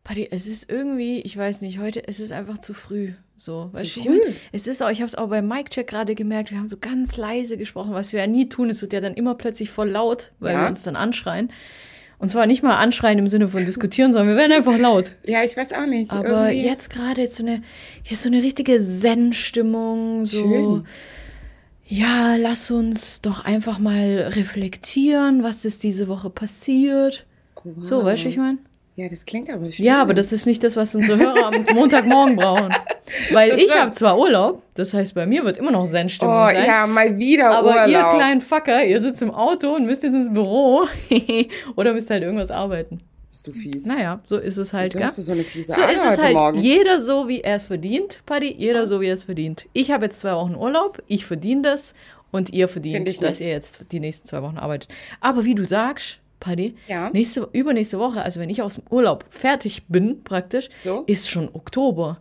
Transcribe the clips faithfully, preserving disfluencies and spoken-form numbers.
Paddy, es ist irgendwie, ich weiß nicht, heute, es ist einfach zu früh. So, Zu weißt du, ich früh? mein, es ist auch, ich habe es auch beim Mic-Check gerade gemerkt, wir haben so ganz leise gesprochen, was wir ja nie tun, es wird ja dann immer plötzlich voll laut, weil Ja. wir uns dann anschreien. Und zwar nicht mal anschreien im Sinne von diskutieren, sondern wir werden einfach laut. Ja, ich weiß auch nicht. Aber irgendwie. jetzt gerade jetzt so eine, jetzt so eine richtige Zen-Stimmung, so, Schön. ja, lass uns doch einfach mal reflektieren, was ist diese Woche passiert. Wow. So, weißt du, wie ich meine? Ja, das klingt aber schön. Ja, aber das ist nicht das, was unsere Hörer am Montagmorgen brauchen. Weil Das ich stimmt. habe zwar Urlaub, das heißt, bei mir wird immer noch Zen-Stimmung Oh sein. ja, mal wieder Aber Urlaub. ihr kleinen Fucker, ihr sitzt im Auto und müsst jetzt ins Büro oder müsst halt irgendwas arbeiten. Bist du fies? Naja, so ist es halt, Wieso gell? hast du so eine fiese So Ader ist es heute halt. Morgen? Jeder so, wie er es verdient, Paddy. Jeder so, wie er es verdient. Ich habe jetzt zwei Wochen Urlaub, ich verdiene das und ihr Find verdient, ich dass nicht. ihr jetzt die nächsten zwei Wochen arbeitet. Aber wie du sagst, Paddy, Ja. nächste, übernächste Woche, also wenn ich aus dem Urlaub fertig bin, praktisch, So? ist schon Oktober.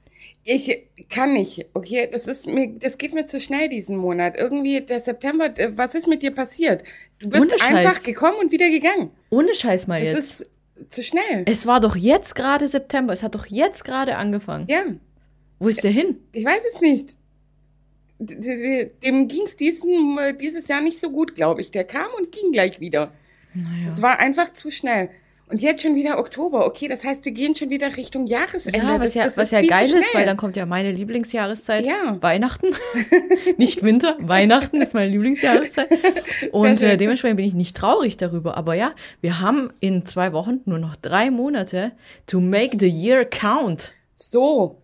Ich kann nicht, okay? Das ist mir, das geht mir zu schnell diesen Monat. Irgendwie der September, äh, was ist mit dir passiert? Du bist Ohne Scheiß. einfach gekommen und wieder gegangen. Ohne Scheiß mal Es jetzt. ist zu schnell. Es war doch jetzt gerade September. Es hat doch jetzt gerade angefangen. Ja, Wo ist der hin? ich weiß es nicht. D- d- Dem ging es dieses Jahr nicht so gut, glaube ich. Der kam und ging gleich wieder. Naja. Es war einfach zu schnell. Und jetzt schon wieder Oktober. Okay, das heißt, wir gehen schon wieder Richtung Jahresende. Ja, was das, ja, das was ist ja viel zu geil ist, schnell. weil dann kommt ja meine Lieblingsjahreszeit. Ja. Weihnachten. Nicht Winter, Weihnachten ist meine Lieblingsjahreszeit. Und schön. äh, dementsprechend bin ich nicht traurig darüber. Aber ja, wir haben in zwei Wochen nur noch drei Monate to make the year count. So.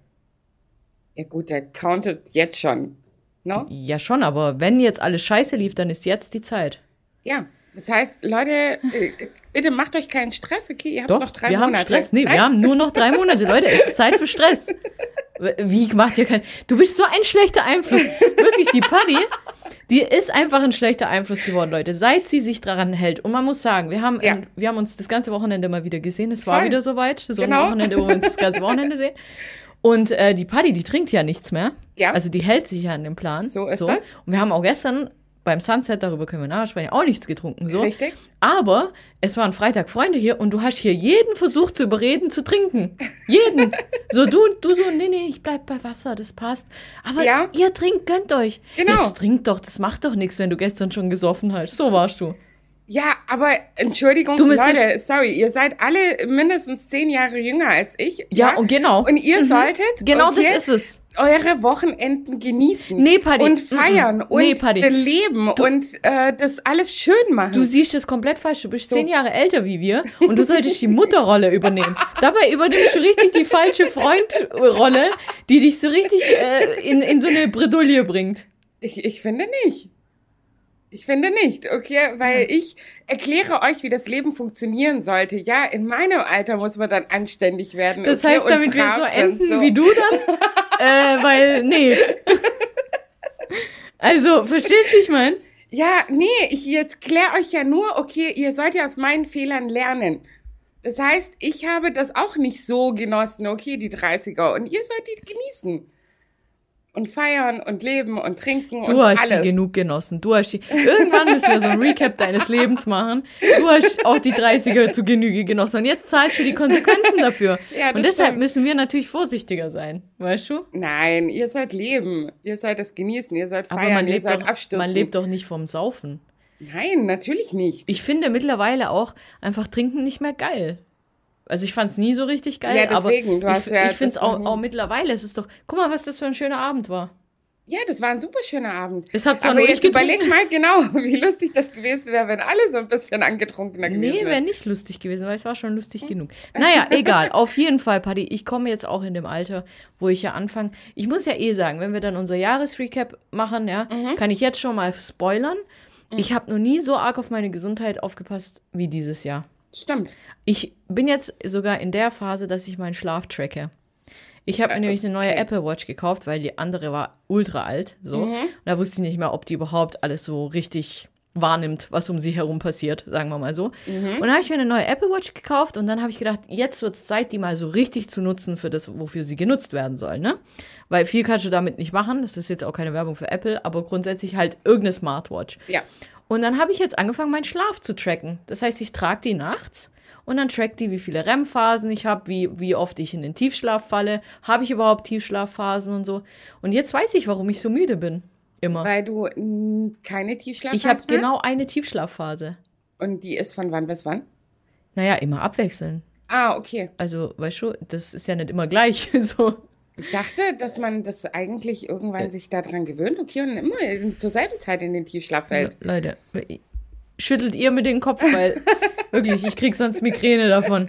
Ja gut, der countet jetzt schon. No? Ja schon, aber wenn jetzt alles scheiße lief, dann ist jetzt die Zeit. Ja. Das heißt, Leute, äh, bitte macht euch keinen Stress, okay? Ihr habt Doch, noch drei wir Monate. haben Stress. Nee, Nein? wir haben nur noch drei Monate. Leute, es ist Zeit für Stress. Wie macht ihr keinen... Du bist so ein schlechter Einfluss. Wirklich, die Paddy, die ist einfach ein schlechter Einfluss geworden, Leute, seit sie sich daran hält. Und man muss sagen, wir haben, Ja. ähm, wir haben uns das ganze Wochenende mal wieder gesehen. Es war Voll. wieder soweit. So Genau. ein Wochenende, wo wir uns das ganze Wochenende sehen. Und äh, die Paddy, die trinkt ja nichts mehr. Ja. Also die hält sich ja an den Plan. So ist das. Und wir haben auch gestern beim Sunset, darüber können wir nachher sprechen, auch nichts getrunken. So. Richtig. Aber es waren Freitag Freunde hier und du hast hier jeden versucht zu überreden, zu trinken. Jeden. So, du, du so, nee, nee, ich bleib bei Wasser, das passt. Aber Ja. ihr trinkt, gönnt euch. Genau. Jetzt trinkt doch, das macht doch nichts, wenn du gestern schon gesoffen hast. So warst du. Ja, aber Entschuldigung, Du müsstest- Leute, sorry, ihr seid alle mindestens zehn Jahre jünger als ich. Ja, und genau. Und ihr Mhm. solltet Genau okay, das ist es. eure Wochenenden genießen. Nee, Paddy. Und feiern Mhm. und Nee, Paddy. leben und äh, das alles schön machen. Du siehst es komplett falsch. Du bist So. zehn Jahre älter wie wir und du solltest die Mutterrolle übernehmen. Dabei übernimmst du richtig die falsche Freundrolle, die dich so richtig äh, in, in so eine Bredouille bringt. Ich, ich finde nicht. Ich finde nicht, okay? Weil ich erkläre euch, wie das Leben funktionieren sollte. Ja, in meinem Alter muss man dann anständig werden. Das okay? heißt, und damit wir brav so sind, enden so. wie du dann? äh, weil, nee. Also, verstehst du, wie ich meine? Ja, nee, ich jetzt kläre euch ja nur, okay, ihr sollt ja aus meinen Fehlern lernen. Das heißt, ich habe das auch nicht so genossen, okay, die dreißiger. Und ihr sollt die genießen. Und feiern und leben und trinken und Du hast alles. die genug genossen. Du hast die, irgendwann müssen wir so ein Recap deines Lebens machen. Du hast auch die dreißiger zu Genüge genossen. Und jetzt zahlst du die Konsequenzen dafür. Ja, das und deshalb stimmt. müssen wir natürlich vorsichtiger sein. Weißt du? Nein, ihr sollt leben. Ihr sollt das genießen. Ihr sollt Aber feiern. man ihr lebt, sollt doch, abstürzen. man lebt doch nicht vom Saufen. Nein, natürlich nicht. Ich finde mittlerweile auch einfach Trinken nicht mehr geil. Also ich fand es nie so richtig geil. Ja, deswegen, aber du hast ich, ja ich finde es das noch auch, nie- auch mittlerweile. Es ist doch, guck mal, was das für ein schöner Abend war. Ja, das war ein super schöner Abend. Es hat zwar Aber nur jetzt ich getrunken. überleg mal genau, wie lustig das gewesen wäre, wenn alle so ein bisschen angetrunkener gewesen Nee, wäre wären. nicht lustig gewesen, weil es war schon lustig genug. Naja, egal. Auf jeden Fall, Paddy, ich komme jetzt auch in dem Alter, wo ich ja anfange. Ich muss ja eh sagen, wenn wir dann unser Jahresrecap machen, ja, Mhm. kann ich jetzt schon mal spoilern. Ich habe noch nie so arg auf meine Gesundheit aufgepasst wie dieses Jahr. Stimmt. Ich bin jetzt sogar in der Phase, dass ich meinen Schlaf tracke. Ich habe mir nämlich eine neue okay. Apple Watch gekauft, weil die andere war ultra alt. So. Mhm. Und da wusste ich nicht mehr, ob die überhaupt alles so richtig wahrnimmt, was um sie herum passiert, sagen wir mal so. Mhm. Und dann habe ich mir eine neue Apple Watch gekauft und dann habe ich gedacht, jetzt wird es Zeit, die mal so richtig zu nutzen für das, wofür sie genutzt werden soll, ne? Weil viel kannst du damit nicht machen. Das ist jetzt auch keine Werbung für Apple, aber grundsätzlich halt irgendeine Smartwatch. Ja. Und dann habe ich jetzt angefangen, meinen Schlaf zu tracken. Das heißt, ich trage die nachts und dann trackt die, wie viele R E M-Phasen ich habe, wie, wie oft ich in den Tiefschlaf falle, habe ich überhaupt Tiefschlafphasen und so. Und jetzt weiß ich, warum ich so müde bin. Immer. Weil du mh, keine Tiefschlafphase Ich habe hast? genau eine Tiefschlafphase. Und die ist von wann bis wann? Naja, immer abwechseln. Ah, okay. Also, weißt du, das ist ja nicht immer gleich. So. Ich dachte, dass man das eigentlich irgendwann sich daran gewöhnt, okay, und immer in- zur selben Zeit in den Tiefschlaf fällt. Also, Leute, schüttelt ihr mit dem Kopf, weil wirklich, ich krieg sonst Migräne davon.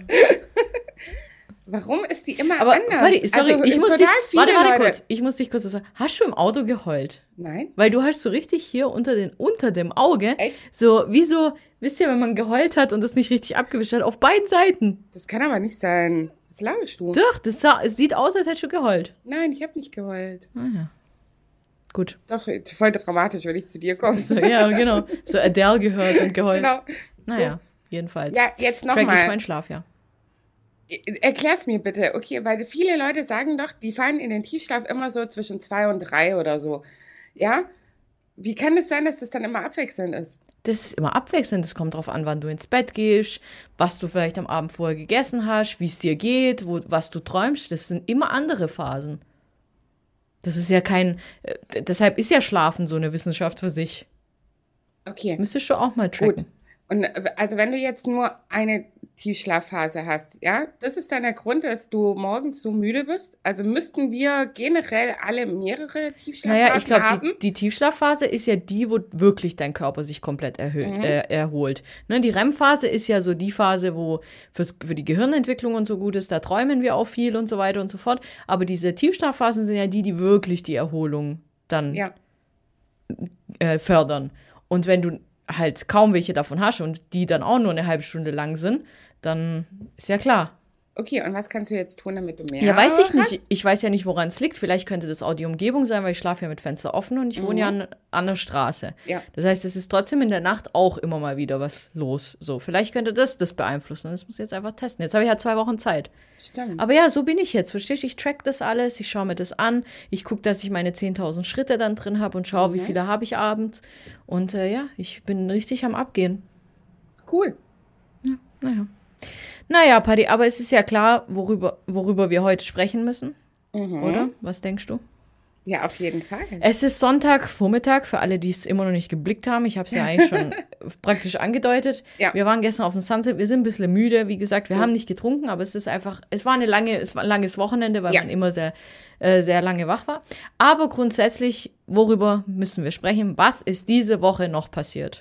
Warum ist die immer Aber anders? warte, sorry, Also, ich muss total dich, viele warte, warte Leute. kurz, ich muss dich kurz was sagen. Hast du im Auto geheult? Nein? Weil du hast so richtig hier unter, den, unter dem Auge, Echt? so wie so, wisst ihr, wenn man geheult hat und das nicht richtig abgewischt hat, auf beiden Seiten. Das kann aber nicht sein. Was laberst du? Doch, das sah, es sieht aus, als hättest du geheult. Nein, ich habe nicht geheult. Ah ja. Gut. Doch, voll dramatisch, wenn ich zu dir komme. So, ja, genau. So Adele gehört und geheult. Genau. Naja, jedenfalls. Ja, jetzt Track ich nochmal. meinen Schlaf, ja. Erklär's mir bitte, okay, weil viele Leute sagen doch, die fallen in den Tiefschlaf immer so zwischen zwei und drei oder so. Ja? Wie kann es sein, dass das dann immer abwechselnd ist? Das ist immer abwechselnd. Das kommt drauf an, wann du ins Bett gehst, was du vielleicht am Abend vorher gegessen hast, wie es dir geht, wo, was du träumst. Das sind immer andere Phasen. Das ist ja kein, äh, deshalb ist ja Schlafen so eine Wissenschaft für sich. Okay, Müsstest du auch mal tracken. gut. Und äh, also wenn du jetzt nur eine Tiefschlafphase hast, ja, das ist dann der Grund, dass du morgens so müde bist? Also müssten wir generell alle mehrere Tiefschlafphasen Naja, ich glaube, haben? die, die Tiefschlafphase ist ja die, wo wirklich dein Körper sich komplett erhöht, Mhm. äh, erholt. Ne, die R E M-Phase ist ja so die Phase, wo fürs, für die Gehirnentwicklung und so gut ist, da träumen wir auch viel und so weiter und so fort. Aber diese Tiefschlafphasen sind ja die, die wirklich die Erholung dann Ja, äh, fördern. Und wenn du halt kaum welche davon hast und die dann auch nur eine halbe Stunde lang sind, dann ist ja klar. okay, und was kannst du jetzt tun, damit du mehr Ja, weiß ich nicht. hast? Ich weiß ja nicht, woran es liegt. Vielleicht könnte das auch die Umgebung sein, weil ich schlafe ja mit Fenster offen und ich wohne ja an, an der Straße. Ja. Das heißt, es ist trotzdem in der Nacht auch immer mal wieder was los. So, vielleicht könnte das das beeinflussen. Das muss ich jetzt einfach testen. Jetzt habe ich ja zwei Wochen Zeit. Stimmt. Aber ja, so bin ich jetzt. Verstehst du? Ich track das alles. Ich schaue mir das an. Ich gucke, dass ich meine zehntausend Schritte dann drin habe und schaue, wie viele habe ich abends. Und äh, ja, ich bin richtig am Abgehen. Cool. Naja. Naja, Paddy, aber es ist ja klar, worüber, worüber wir heute sprechen müssen. Mhm. Oder? Was denkst du? Ja, auf jeden Fall. Es ist Sonntagvormittag, für alle, die es immer noch nicht geblickt haben. Ich habe es ja eigentlich schon praktisch angedeutet. Ja. Wir waren gestern auf dem Sunset, wir sind ein bisschen müde. Wie gesagt, wir So. haben nicht getrunken, aber es ist einfach, es war eine lange, es war ein langes Wochenende, weil Ja. man immer sehr, äh, sehr lange wach war. Aber grundsätzlich, worüber müssen wir sprechen? Was ist diese Woche noch passiert?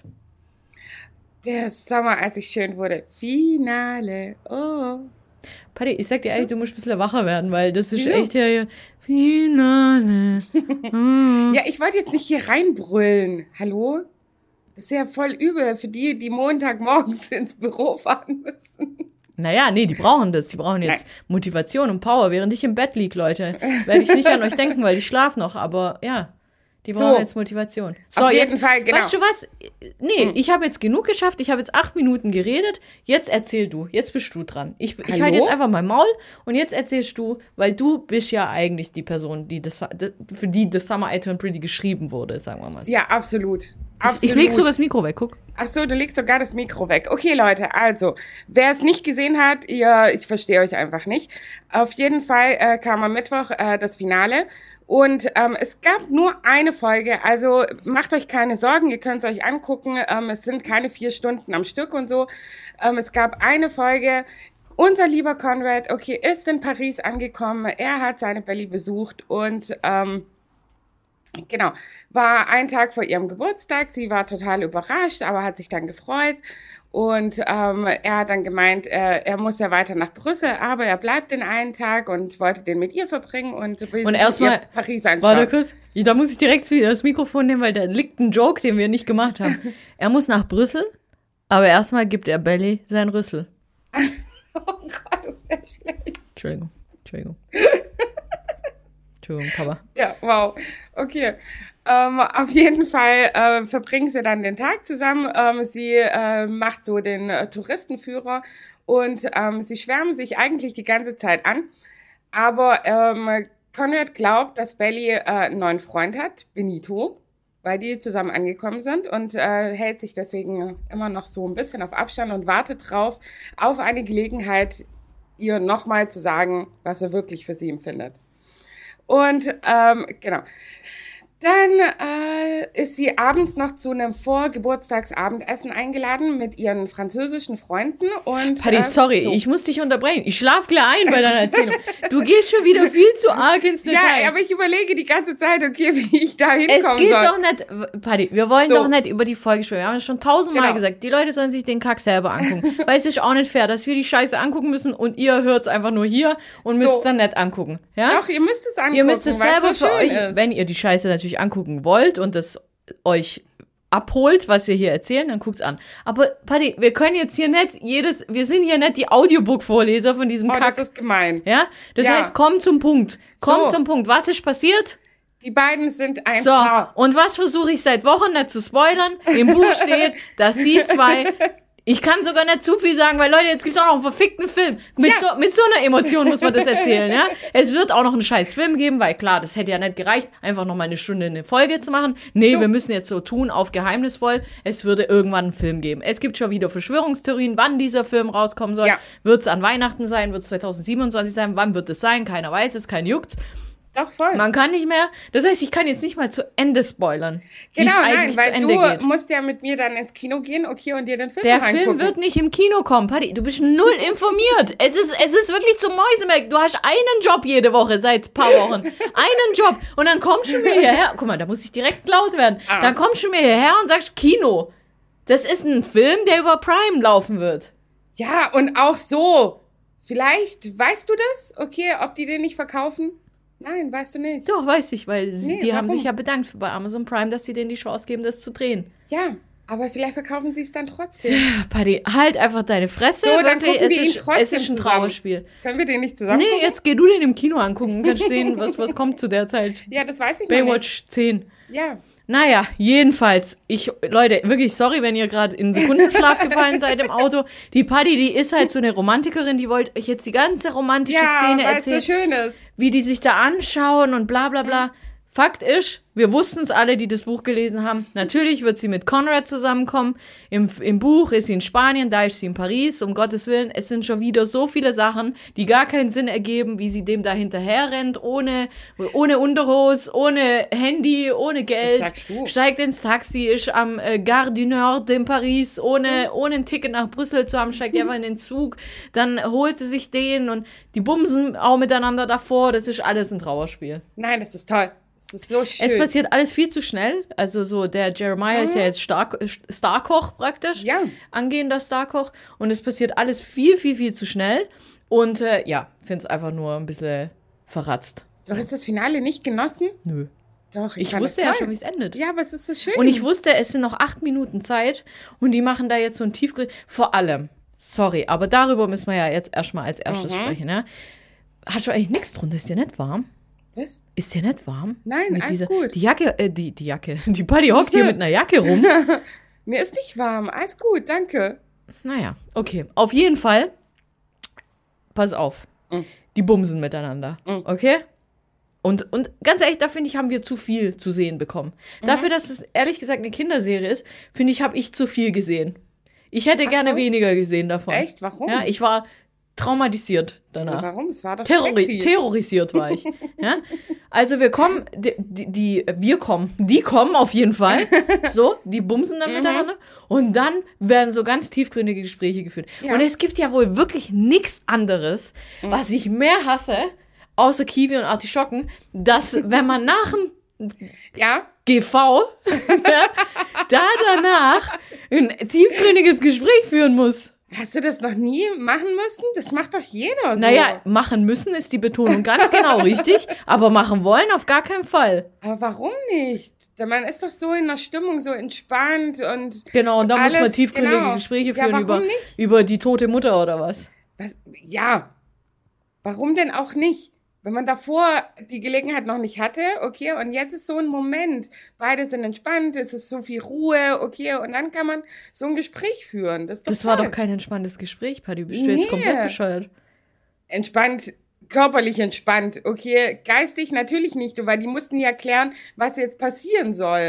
Der Sommer, als ich schön wurde. Finale. Oh. Paddy, ich sag dir ehrlich, du musst ein bisschen wacher werden, weil das ist Wieso? echt ja hier Finale. Mm. Ja, ich wollte jetzt nicht hier reinbrüllen. Hallo? Das ist ja voll übel für die, die Montagmorgens ins Büro fahren müssen. Naja, nee, die brauchen das. Die brauchen jetzt Motivation und Power, während ich im Bett lieg, Leute. Werde ich nicht an euch denken, weil ich schlaf noch, aber ja, die So. brauchen jetzt Motivation. So, Auf jeden jetzt, Fall, genau. weißt du was? Nee, ich habe jetzt genug geschafft. Ich habe jetzt acht Minuten geredet. Jetzt erzähl du. Jetzt bist du dran. Ich, ich Hallo? halte jetzt einfach mein Maul und jetzt erzählst du, weil du bist ja eigentlich die Person, die das, für die The Summer I Turned Pretty geschrieben wurde, sagen wir mal so. Ja, absolut. ich, Absolut. ich leg sogar das Mikro weg, guck. Ach so, du legst sogar das Mikro weg. Okay, Leute, also, wer es nicht gesehen hat, ihr, ich verstehe euch einfach nicht. Auf jeden Fall äh, kam am Mittwoch äh, das Finale und ähm, es gab nur eine Folge, also macht euch keine Sorgen, ihr könnt es euch angucken. Ähm, es sind keine vier Stunden am Stück und so. Ähm, es gab eine Folge. Unser lieber Conrad, okay, ist in Paris angekommen. Er hat seine Belly besucht und ähm, Genau, war ein Tag vor ihrem Geburtstag. Sie war total überrascht, aber hat sich dann gefreut. Und ähm, er hat dann gemeint, äh, er muss ja weiter nach Brüssel, aber er bleibt den einen Tag und wollte den mit ihr verbringen und will Und sich erstmal- ihr Paris anschauen. Warte kurz, da muss ich direkt wieder das Mikrofon nehmen, weil da liegt ein Joke, den wir nicht gemacht haben. Er muss nach Brüssel, aber erstmal gibt er Belly sein Rüssel. Oh Gott, ist der schlecht. Entschuldigung, Entschuldigung. Entschuldigung, Papa. Ja, wow. Okay. Ähm, auf jeden Fall äh, verbringen sie dann den Tag zusammen. Ähm, sie äh, macht so den äh, Touristenführer und ähm, sie schwärmen sich eigentlich die ganze Zeit an. Aber ähm, Conrad glaubt, dass Belly äh, einen neuen Freund hat, Benito. weil die zusammen angekommen sind und äh, hält sich deswegen immer noch so ein bisschen auf Abstand und wartet drauf, auf eine Gelegenheit, ihr nochmal zu sagen, was er wirklich für sie empfindet. Und ähm, genau. Dann äh, ist sie abends noch zu einem Vorgeburtstagsabendessen eingeladen mit ihren französischen Freunden. Und Paddy, äh, sorry, so. ich muss dich unterbrechen. Ich schlaf gleich ein bei deiner Erzählung. Du gehst schon wieder viel zu arg ins Detail. Ja, aber ich überlege die ganze Zeit, okay, wie ich da hinkommen soll. Es geht doch nicht, Paddy, wir wollen So. doch nicht über die Folge sprechen. Wir haben es schon tausendmal Genau. gesagt. Die Leute sollen sich den Kack selber angucken. Weil es ist auch nicht fair, dass wir die Scheiße angucken müssen und ihr hört es einfach nur hier und So. müsst es dann nicht angucken. Ja? Doch, ihr müsst es angucken, Ihr müsst es weil selber so für schön euch, ist. wenn ihr die Scheiße natürlich angucken wollt und das euch abholt, was wir hier erzählen, dann guckt's an. Aber, Paddy, wir können jetzt hier nicht jedes, wir sind hier nicht die Audiobook-Vorleser von diesem Oh, Kack. das ist gemein. Ja? Das Ja. heißt, komm zum Punkt. Komm So. zum Punkt. Was ist passiert? Die beiden sind ein So, Paar. und was versuche ich seit Wochen nicht zu spoilern? Im Buch steht, dass die zwei, ich kann sogar nicht zu viel sagen, weil Leute, jetzt gibt's auch noch einen verfickten Film. Mit, Ja. so, mit so einer Emotion muss man das erzählen, ja? Es wird auch noch einen scheiß Film geben, weil klar, das hätte ja nicht gereicht, einfach noch mal eine Stunde eine Folge zu machen. Nee, So. wir müssen jetzt so tun, auf geheimnisvoll. Es würde irgendwann einen Film geben. Es gibt schon wieder Verschwörungstheorien, wann dieser Film rauskommen soll. Ja. Wird's an Weihnachten sein? Wird's zwanzig siebenundzwanzig sein? Wann wird es sein? Keiner weiß es, kein juckt's. Doch, voll. Man kann nicht mehr, das heißt, ich kann jetzt nicht mal zu Ende spoilern, wie es Genau, nein, eigentlich zu weil Ende du geht. musst ja mit mir dann ins Kino gehen, okay, und dir den Film Der noch Film angucken. wird nicht im Kino kommen, Paddy. Du bist null informiert. Es ist, es ist wirklich zum Mäusemelken. Du hast einen Job jede Woche seit ein paar Wochen. Einen Job. Und dann kommst du mir hierher. Guck mal, da muss ich direkt laut werden. Ah. Dann kommst du mir hierher und sagst Kino. Das ist ein Film, der über Prime laufen wird. Ja, und auch so. Vielleicht, weißt du das? Okay, ob die den nicht verkaufen? Nein, weißt du nicht. Doch, weiß ich, weil sie, Nee, die haben warum? sich ja bedankt bei Amazon Prime, dass sie denen die Chance geben, das zu drehen. Ja, aber vielleicht verkaufen sie es dann trotzdem. Paddy, halt einfach deine Fresse. So, dann wirklich. gucken Es wir ihn ist, trotzdem es ist ein zusammen. Trauerspiel. Können wir den nicht zusammen Nee, gucken? jetzt geh du den im Kino angucken. Kannst sehen, was, was kommt zu der Zeit. Ja, das weiß ich noch nicht. Baywatch zehn. Ja. Naja, jedenfalls, ich, Leute, wirklich sorry, wenn ihr gerade in Sekundenschlaf gefallen seid im Auto. Die Paddy, die ist halt so eine Romantikerin, die wollte euch jetzt die ganze romantische Ja, Szene weil es so erzählen, schön ist. wie die sich da anschauen und bla bla bla. Fakt ist, wir wussten es alle, die das Buch gelesen haben. Natürlich wird sie mit Conrad zusammenkommen. Im, Im Buch ist sie in Spanien, da ist sie in Paris. Um Gottes Willen, es sind schon wieder so viele Sachen, die gar keinen Sinn ergeben, wie sie dem da hinterher rennt, ohne, ohne Unterhose, ohne Handy, ohne Geld. Das sagst du. Steigt ins Taxi, ist am äh, Gare du Nord in Paris, ohne, ohne ein Ticket nach Brüssel zu haben, steigt einfach in den Zug. Dann holt sie sich den und die bumsen auch miteinander davor. Das ist alles ein Trauerspiel. Nein, das ist toll. Das ist so schön. Es passiert alles viel zu schnell. Also so, der Jeremiah ist ja jetzt Star Starkoch praktisch. Ja. Angehender Starkoch. Und es passiert alles viel, viel, viel zu schnell. Und äh, ja, finde es einfach nur ein bisschen verratzt. Du hast das Finale nicht genossen? Nö. Doch, Ich fand wusste das ja toll. schon, wie es endet. Ja, aber es ist so schön. Und ich wusste, es sind noch acht Minuten Zeit. Und die machen da jetzt so ein Tiefgrün. Vor allem, sorry, aber darüber müssen wir ja jetzt erstmal als erstes Mhm. sprechen. Ne? Hast du eigentlich nichts drunter? Ist dir nicht warm? Was? Ist dir nicht warm? Nein, mit alles dieser, gut. Die Jacke, äh, die, die Jacke, die Paddy hockt hier mit einer Jacke rum. Mir ist nicht warm. Alles gut, danke. Naja, okay. Auf jeden Fall, pass auf, Mhm. die bumsen miteinander, Mhm. okay? Und, und ganz ehrlich, da finde ich, haben wir zu viel zu sehen bekommen. Mhm. Dafür, dass es ehrlich gesagt eine Kinderserie ist, finde ich, habe ich zu viel gesehen. Ich hätte Ach gerne so. weniger gesehen davon. Echt? Warum? Ja, ich war traumatisiert Also danach. warum? Es war doch Terrori sexy. terrorisiert war ich. Ja? Also wir kommen, die, die, die, wir kommen, die kommen auf jeden Fall. So, die bumsen dann miteinander. Und dann werden so ganz tiefgründige Gespräche geführt. Ja. Und es gibt ja wohl wirklich nichts anderes, was ich mehr hasse, außer Kiwi und Artischocken, dass wenn man nach dem Ja, G V ja, da danach ein tiefgründiges Gespräch führen muss. hast du das noch nie machen müssen? Das macht doch jeder so. Naja, machen müssen ist die Betonung ganz genau richtig, aber machen wollen auf gar keinen Fall. Aber warum nicht? Man ist doch so in der Stimmung, so entspannt und Genau, und da muss man alles, tiefgründige genau. Gespräche Ja, führen warum über, nicht? über die tote Mutter oder was. was, ja, warum denn auch nicht? Wenn man davor die Gelegenheit noch nicht hatte, okay, und jetzt ist so ein Moment, beide sind entspannt, es ist so viel Ruhe, okay, und dann kann man so ein Gespräch führen. Das ist doch Das war toll. doch kein entspanntes Gespräch, Paddy. Bist du jetzt Nee. komplett bescheuert? Entspannt, körperlich entspannt, okay, geistig natürlich nicht, weil die mussten ja klären, was jetzt passieren soll.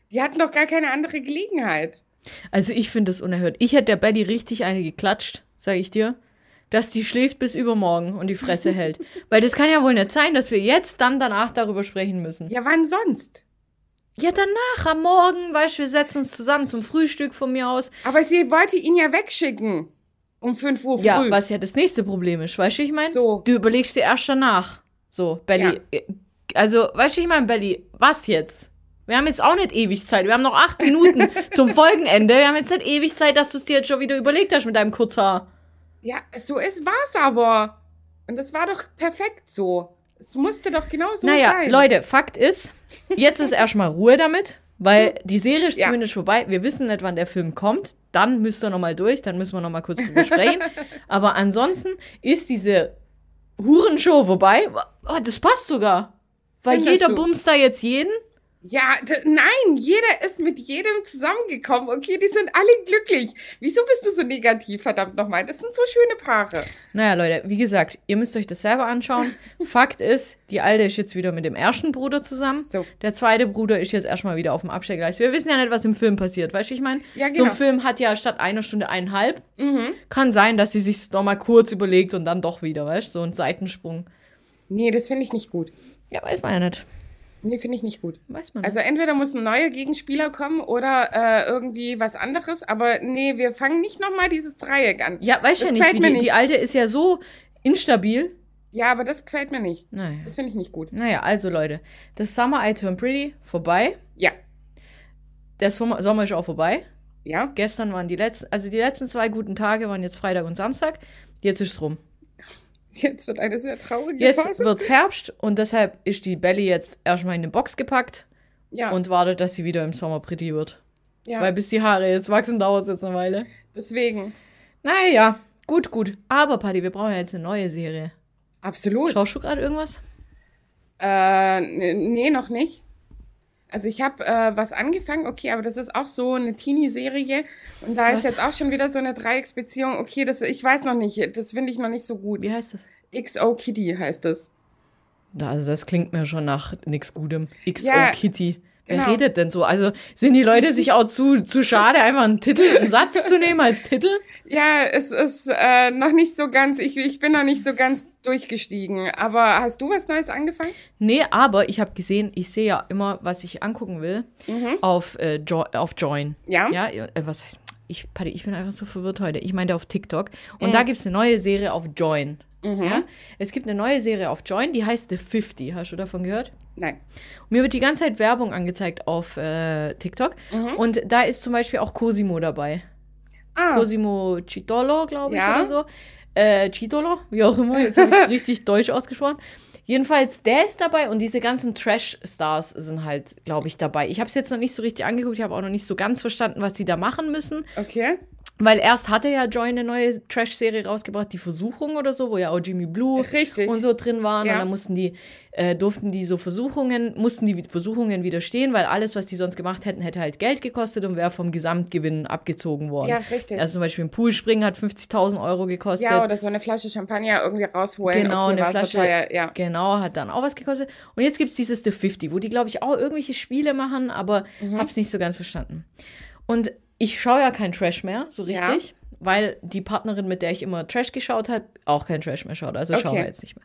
Die hatten doch gar keine andere Gelegenheit. Also ich finde das unerhört. Ich hätte der Belly richtig eine geklatscht, sage ich dir, dass die schläft bis übermorgen und die Fresse hält. Weil das kann ja wohl nicht sein, dass wir jetzt dann danach darüber sprechen müssen. Ja, wann sonst? Ja, danach, am Morgen, weißt du, wir setzen uns zusammen zum Frühstück von mir aus. Aber sie wollte ihn ja wegschicken. Um fünf Uhr früh. Ja, was ja das nächste Problem ist, weißt du, ich meine? So. Du überlegst dir erst danach. So, Belly. Ja. Also, weißt du, ich meine, Belly, was jetzt? Wir haben jetzt auch nicht ewig Zeit. Wir haben noch acht Minuten zum Folgenende. Wir haben jetzt nicht ewig Zeit, dass du es dir jetzt schon wieder überlegt hast mit deinem Kurzhaar. Ja, so ist war's aber. Und das war doch perfekt so. Es musste doch genau so naja, sein. Naja, Leute, Fakt ist, jetzt ist erstmal Ruhe damit, weil die Serie ist ja. zumindest vorbei. Wir wissen nicht, wann der Film kommt. Dann müsst ihr nochmal durch, dann müssen wir nochmal kurz drüber sprechen. Aber ansonsten ist diese Hurenshow vorbei. Oh, das passt sogar. Weil Findest jeder du? bumst da jetzt jeden. Ja, d- nein, jeder ist mit jedem zusammengekommen. Okay, die sind alle glücklich. Wieso bist du so negativ, verdammt nochmal? Das sind so schöne Paare. Naja, Leute, wie gesagt, ihr müsst euch das selber anschauen. Fakt ist, die Alte ist jetzt wieder mit dem ersten Bruder zusammen. So. Der zweite Bruder ist jetzt erstmal wieder auf dem Abstellgleis. Wir wissen ja nicht, was im Film passiert, weißt du, ich meine? Ja, genau. So ein Film hat ja statt einer Stunde eineinhalb. Mhm. Kann sein, dass sie sich nochmal kurz überlegt und dann doch wieder, weißt du, so ein Seitensprung. Nee, das finde ich nicht gut. Ja, weiß man ja nicht. Nee, finde ich nicht gut. Weiß man. Also entweder muss ein neuer Gegenspieler kommen oder äh, irgendwie was anderes, aber nee, wir fangen nicht nochmal dieses Dreieck an. Ja, weißt du ja nicht, wie die, nicht. Die Alte ist ja so instabil. Ja, aber das gefällt mir nicht. Naja. Das finde ich nicht gut. Naja, also Leute, das Summer I Turn Pretty vorbei. Ja. Der Sommer, Sommer ist auch vorbei. Ja. Gestern waren die letzten, also die letzten zwei guten Tage waren jetzt Freitag und Samstag. Jetzt ist es rum. Jetzt wird eine sehr traurige Jetzt Phase. wird's Herbst und deshalb ist die Belly jetzt erstmal in eine Box gepackt ja. und wartet, dass sie wieder im Sommer pretty wird. Ja. Weil bis die Haare jetzt wachsen, dauert es jetzt eine Weile. Deswegen. Naja, gut, gut. Aber, Paddy, wir brauchen ja jetzt eine neue Serie. Absolut. Schaust du gerade irgendwas? Äh, nee, noch nicht. Also ich habe äh, was angefangen, okay, aber das ist auch so eine Teenie-Serie und da was? Ist jetzt auch schon wieder so eine Dreiecksbeziehung. Okay, das ich weiß noch nicht, das finde ich noch nicht so gut. Wie heißt das? X O Kitty heißt es. Also das klingt mir schon nach nix Gutem. X O ja, Kitty. Wer genau. redet denn so? Also sind die Leute sich auch zu, zu schade, einfach einen Titel, einen Satz zu nehmen als Titel? Ja, es ist äh, noch nicht so ganz, ich, ich bin noch nicht so ganz durchgestiegen. Aber hast du was Neues angefangen? Nee, aber ich habe gesehen, ich sehe ja immer, was ich angucken will, mhm. auf, äh, jo- auf Join. Ja? Ja, äh, was heißt, ich, Paddy, ich bin einfach so verwirrt heute. Ich meinte auf TikTok. Und mhm. da gibt's eine neue Serie auf Join. Mhm. Ja? Es gibt eine neue Serie auf Join, die heißt The fünfzig. Hast du davon gehört? Nein. Und mir wird die ganze Zeit Werbung angezeigt auf äh, TikTok. Mhm. Und da ist zum Beispiel auch Cosimo dabei. Ah. Cosimo Citolo, glaube ich, ja. oder so. Äh, Citolo, wie auch immer. Jetzt habe ich es richtig deutsch ausgesprochen. Jedenfalls, der ist dabei und diese ganzen Trash-Stars sind halt, glaube ich, dabei. Ich habe es jetzt noch nicht so richtig angeguckt. Ich habe auch noch nicht so ganz verstanden, was die da machen müssen. Okay. Weil erst hatte ja Join eine neue Trash-Serie rausgebracht, die Versuchung oder so, wo ja auch Jimmy Blue Richtig. und so drin waren. Ja. Und dann mussten die, äh, durften die so Versuchungen, mussten die Versuchungen widerstehen, weil alles, was die sonst gemacht hätten, hätte halt Geld gekostet und wäre vom Gesamtgewinn abgezogen worden. Ja, richtig. Also zum Beispiel ein Poolspringen hat fünfzigtausend Euro gekostet. Ja, oder so eine Flasche Champagner irgendwie rausholen. Genau, okay, eine Flasche, so teuer, ja. Genau, hat dann auch was gekostet. Und jetzt gibt es dieses The fünfzig, wo die, glaube ich, auch irgendwelche Spiele machen, aber mhm. hab's nicht so ganz verstanden. Und ich schaue ja kein Trash mehr, so richtig. Ja. Weil die Partnerin, mit der ich immer Trash geschaut habe, auch kein Trash mehr schaut. Also okay. schauen wir jetzt nicht mehr.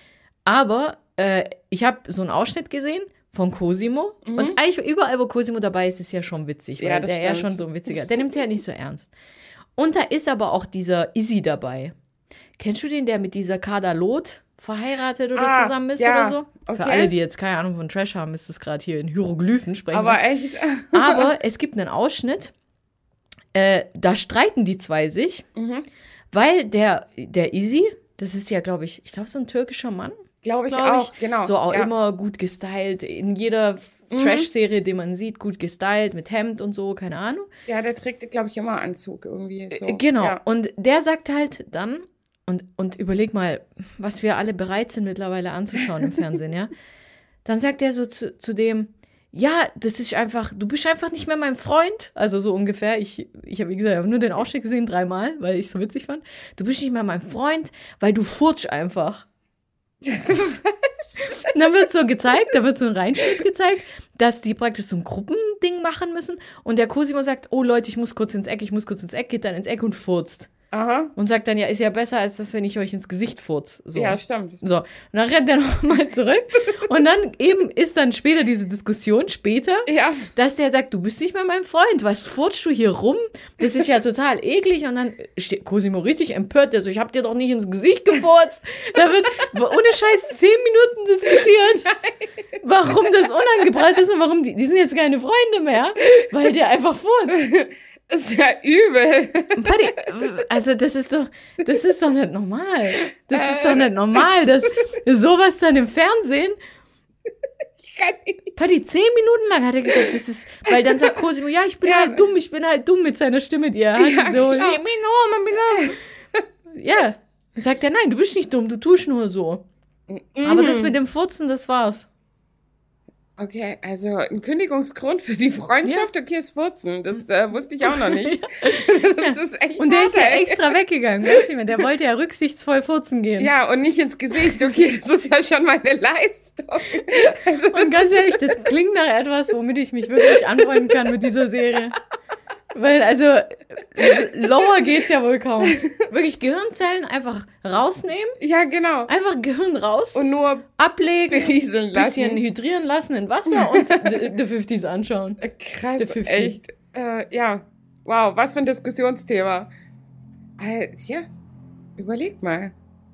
Aber äh, ich habe so einen Ausschnitt gesehen von Cosimo. Mhm. Und eigentlich überall, wo Cosimo dabei ist, ist ja schon witzig. Weil ja, der stimmt. ja schon so ein witziger. Der nimmt sich ja nicht so ernst. Und da ist aber auch dieser Izzy dabei. Kennst du den, der mit dieser Kader Loth verheiratet oder ah, zusammen ist ja. oder so? Okay. Für alle, die jetzt keine Ahnung von Trash haben, ist das gerade hier in Hieroglyphen sprechen. Aber echt? Aber es gibt einen Ausschnitt, Äh, da streiten die zwei sich, mhm. weil der, der Izzy, das ist ja, glaube ich, ich glaube, so ein türkischer Mann. Glaube ich glaub auch, ich. genau. So auch ja. immer gut gestylt, in jeder mhm. Trash-Serie, die man sieht, gut gestylt, mit Hemd und so, keine Ahnung. Ja, der trägt, glaube ich, immer Anzug irgendwie. So. Äh, genau, ja. und der sagt halt dann, und, und überleg mal, was wir alle bereit sind mittlerweile anzuschauen im Fernsehen, ja. Dann sagt er so zu, zu dem, ja, das ist einfach, du bist einfach nicht mehr mein Freund. Also so ungefähr. Ich, ich habe, wie gesagt, hab nur den Ausschnitt gesehen dreimal, weil ich es so witzig fand. Du bist nicht mehr mein Freund, weil du furzt einfach. Was? Und dann wird so gezeigt, da wird so ein Reinschnitt gezeigt, dass die praktisch so ein Gruppending machen müssen. Und der Cosimo sagt, oh Leute, ich muss kurz ins Eck, ich muss kurz ins Eck, geht dann ins Eck und furzt. Aha. Und sagt dann, ja, ist ja besser, als das, wenn ich euch ins Gesicht furz. So. Ja, stimmt. So, und dann rennt er nochmal zurück. Und dann eben ist dann später diese Diskussion, später, Ja. dass der sagt, du bist nicht mehr mein Freund, was furzt du hier rum? Das ist ja total eklig. Und dann steht Cosimo richtig empört, der so, ich hab dir doch nicht ins Gesicht gefurzt. Da wird ohne Scheiß zehn Minuten diskutiert, Nein. warum das unangebracht ist und warum die, die sind jetzt keine Freunde mehr, weil der einfach furzt. Das ist ja übel. Patty, also das ist doch, das ist doch nicht normal. Das ist doch nicht normal, dass sowas dann im Fernsehen. Ich kann nicht. Patty, zehn Minuten lang hat er gesagt, das ist, weil dann sagt Cosimo, ja, ich bin Ja. halt dumm, ich bin halt dumm mit seiner Stimme, die er hat. Ja, so, klar. ich bin dumm, ich bin dumm. Ja, dann sagt er, nein, du bist nicht dumm, du tust nur so. Mhm. Aber das mit dem Furzen, das war's. Okay, also ein Kündigungsgrund für die Freundschaft, okay, ist Furzen. Das äh, wusste ich auch noch nicht. Das ist echt Und der hart, ist ja ey. extra weggegangen, weißt du, der wollte ja rücksichtsvoll furzen gehen. Ja, und nicht ins Gesicht. Okay, das ist ja schon mal eine Leistung. Also, Und ganz ehrlich, das klingt nach etwas, womit ich mich wirklich anfreunden kann mit dieser Serie. Weil, also, lower geht's ja wohl kaum. Wirklich Gehirnzellen einfach rausnehmen, ja, genau. einfach Gehirn raus, Und nur ablegen, berieseln bisschen lassen. hydrieren lassen in Wasser und The, The fünfziger anschauen. Krass, The fünfzig. echt. Äh, ja, wow, was für ein Diskussionsthema. Äh, ja, überleg mal.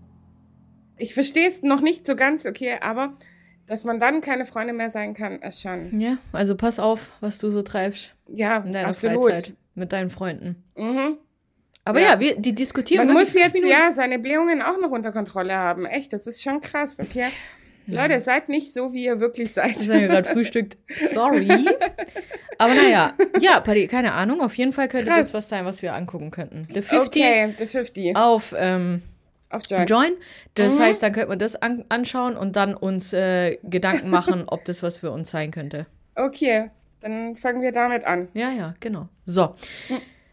Ich verstehe es noch nicht so ganz, okay, aber dass man dann keine Freunde mehr sein kann, ist schon, Ja, also pass auf, was du so treibst ja, in deiner absolut. Freizeit mit deinen Freunden. Mhm. Aber Ja. ja, wir, die diskutieren Man wirklich muss fünf jetzt Minuten. ja seine Blähungen auch noch unter Kontrolle haben. Echt, das ist schon krass, okay? Leute, seid nicht so, wie ihr wirklich seid. Das haben wir gerade frühstückt. Sorry. Aber naja, ja, Patty, keine Ahnung. Auf jeden Fall könnte Krass. das was sein, was wir angucken könnten. The fünfzig Okay, The fünfzig. auf ähm, Auf Join. Join. Das Mhm. heißt, dann könnten wir das an anschauen und dann uns äh, Gedanken machen, ob das was für uns sein könnte. Okay, dann fangen wir damit an. Ja, ja, genau. So. Hm.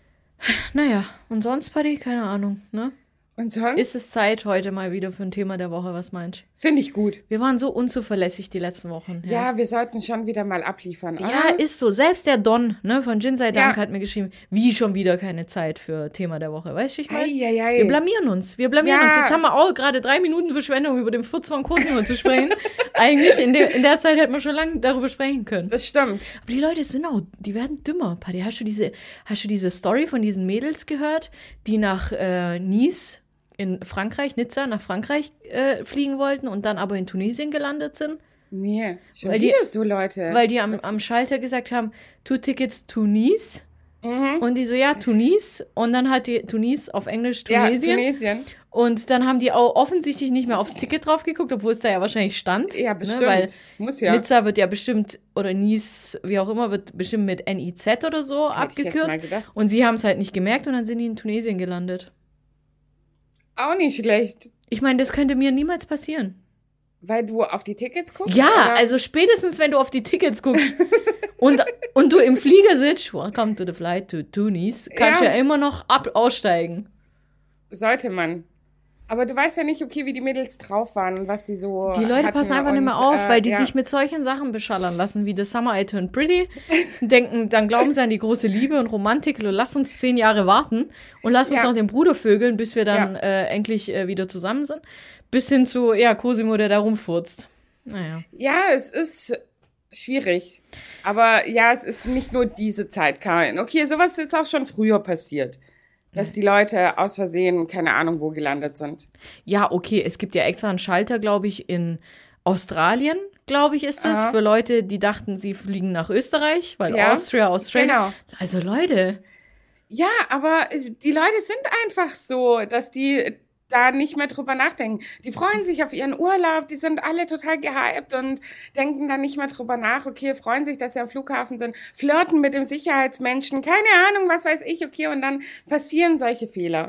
Naja, und sonst, Patty, keine Ahnung, ne? Und sonst? Ist es Zeit heute mal wieder für ein Thema der Woche, was meinst du? Finde ich gut. Wir waren so unzuverlässig die letzten Wochen. Ja. wir sollten schon wieder mal abliefern, oder? Ja, ist so. Selbst der Don, ne, von Jin sei Dank Ja. hat mir geschrieben, wie schon wieder keine Zeit für Thema der Woche. Weißt du, ich meine? Eieiei. Wir blamieren uns. Wir blamieren Ja. uns. Jetzt haben wir auch gerade drei Minuten Verschwendung über den Furz von Cosimo zu sprechen. Eigentlich in, der in der Zeit hätten wir schon lange darüber sprechen können. Das stimmt. Aber die Leute sind auch, die werden dümmer. Paddy, hast du diese, hast du diese Story von diesen Mädels gehört, die nach äh, Nice in Frankreich, Nizza, nach Frankreich äh, fliegen wollten und dann aber in Tunesien gelandet sind? Nee, schon Weil die- wieder so, Leute. Weil die am, Das am ist- Schalter gesagt haben, two tickets to Nice. Mhm. Und die so, ja, Tunis. Und dann hat die Tunis auf Englisch Ja, Tunesien. Tunesien. Und dann haben die auch offensichtlich nicht mehr aufs Ticket drauf geguckt, obwohl es da ja wahrscheinlich stand. Ja, bestimmt. Ne, weil Muss ja. Nizza wird ja bestimmt, oder Nice, wie auch immer, wird bestimmt mit N I Z oder so Hätte ich jetzt mal abgekürzt. gedacht. Und sie haben es halt nicht gemerkt und dann sind die in Tunesien gelandet. Auch nicht schlecht. Ich meine, das könnte mir niemals passieren. Weil du auf die Tickets guckst? Ja, oder? also spätestens, wenn du auf die Tickets guckst und, und du im Flieger sitzt, welcome to the flight to Tunis, kannst du Ja. ja immer noch ab aussteigen. Sollte man. Aber du weißt ja nicht, okay, wie die Mädels drauf waren und was sie so Die Leute hatten passen einfach nicht mehr und, auf, äh, weil die ja. sich mit solchen Sachen beschallern lassen, wie The Summer I Turned Pretty. Denken, dann glauben sie an die große Liebe und Romantik. Lass uns zehn Jahre warten und lass uns Ja. noch den Bruder vögeln, bis wir dann Ja. äh, endlich äh, wieder zusammen sind. Bis hin zu, ja, Cosimo, der da rumfurzt. Naja. Ja, es ist schwierig. Aber ja, es ist nicht nur diese Zeit, Karin. Okay, sowas ist jetzt auch schon früher passiert. Dass die Leute aus Versehen, keine Ahnung, wo gelandet sind. Ja, okay, es gibt ja extra einen Schalter, glaube ich, in Australien, glaube ich, ist es, Aha. für Leute, die dachten, sie fliegen nach Österreich, weil Ja, Austria, Australia. Genau. Also Leute, Ja, aber die Leute sind einfach so, dass die da nicht mehr drüber nachdenken. Die freuen sich auf ihren Urlaub, die sind alle total gehypt und denken dann nicht mehr drüber nach, okay, freuen sich, dass sie am Flughafen sind, flirten mit dem Sicherheitsmenschen, keine Ahnung, was weiß ich, okay, und dann passieren solche Fehler.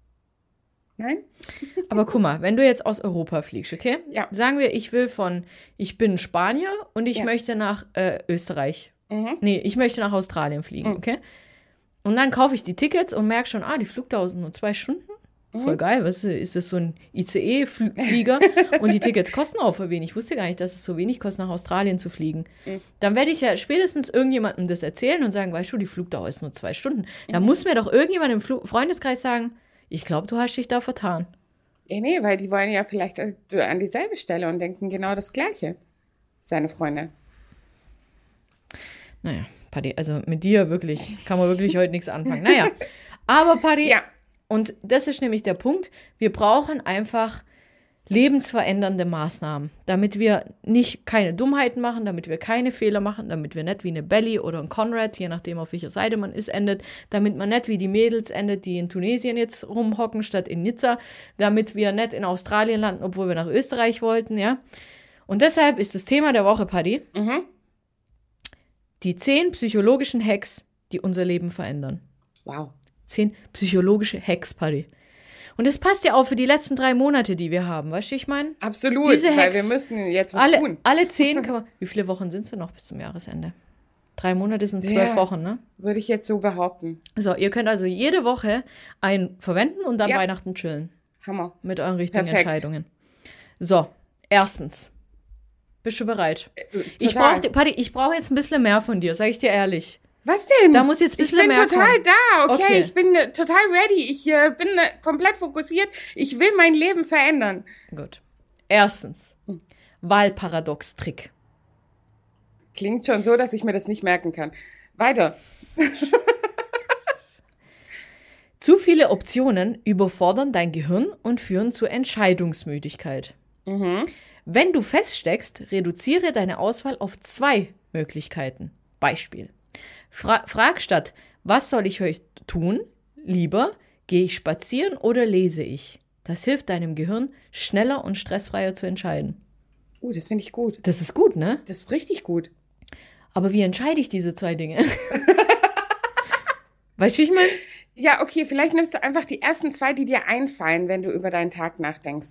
Nein? aber guck mal, wenn du jetzt aus Europa fliegst, okay? Ja. Sagen wir, ich will von, ich bin Spanier und ich Ja. möchte nach äh, Österreich. Mhm. Nee, ich möchte nach Australien fliegen, Mhm. okay? Und dann kaufe ich die Tickets und merke schon, ah, die Flugdauer sind nur zwei Stunden. Voll geil, was ist das, so ein I C E-Flieger und die Tickets kosten auch voll wenig. Ich wusste gar nicht, dass es so wenig kostet, nach Australien zu fliegen. Mhm. Dann werde ich ja spätestens irgendjemandem das erzählen und sagen, weißt du, die Flugdauer ist nur zwei Stunden. Da mhm. muss mir doch irgendjemand im Fl- Freundeskreis sagen, ich glaube, du hast dich da vertan. Ja, nee, weil die wollen ja vielleicht an dieselbe Stelle und denken genau das Gleiche, seine Freunde. Naja, Paddy, also mit dir wirklich, kann man wirklich heute nichts anfangen. Naja, aber Paddy, ja. Und das ist nämlich der Punkt, wir brauchen einfach lebensverändernde Maßnahmen, damit wir nicht keine Dummheiten machen, damit wir keine Fehler machen, damit wir nicht wie eine Belly oder ein Conrad, je nachdem auf welcher Seite man ist, endet, damit man nicht wie die Mädels endet, die in Tunesien jetzt rumhocken statt in Nizza, damit wir nicht in Australien landen, obwohl wir nach Österreich wollten, ja. Und deshalb ist das Thema der Woche, Paddy, mhm. die zehn psychologischen Hacks, die unser Leben verändern. Wow. Zehn psychologische Hacks, Paddy. Und das passt ja auch für die letzten drei Monate, die wir haben, weißt du, ich meine? Absolut, Diese Hacks, weil wir müssen jetzt was alle, tun. Alle zehn kann man, wie viele Wochen sind es denn noch bis zum Jahresende? Drei Monate sind zwölf Ja, Wochen, ne? Würde ich jetzt so behaupten. So, ihr könnt also jede Woche einen verwenden und dann Ja. Weihnachten chillen. Hammer. Mit euren richtigen Perfekt. Entscheidungen. So, erstens. Bist du bereit? Äh, Ich total. brauche, Paddy, ich brauche jetzt ein bisschen mehr von dir, sag ich dir ehrlich. Was denn? Da muss jetzt ein ich bisschen bin mehr total kommen. da, okay? Okay. Ich bin äh, total ready. Ich äh, bin äh, komplett fokussiert. Ich will mein Leben verändern. Gut. Erstens. Wahlparadox-Trick. Klingt schon so, dass ich mir das nicht merken kann. Weiter. Zu viele Optionen überfordern dein Gehirn und führen zur Entscheidungsmüdigkeit. Mhm. Wenn du feststeckst, reduziere deine Auswahl auf zwei Möglichkeiten. Beispiel. Fra- frag statt, was soll ich heute tun? Lieber, gehe ich spazieren oder lese ich? Das hilft deinem Gehirn, schneller und stressfreier zu entscheiden. Uh, das finde ich gut. Das ist gut, ne? Das ist richtig gut. Aber wie entscheide ich diese zwei Dinge? Weißt du, wie ich meine? Ja, okay, vielleicht nimmst du einfach die ersten zwei, die dir einfallen, wenn du über deinen Tag nachdenkst.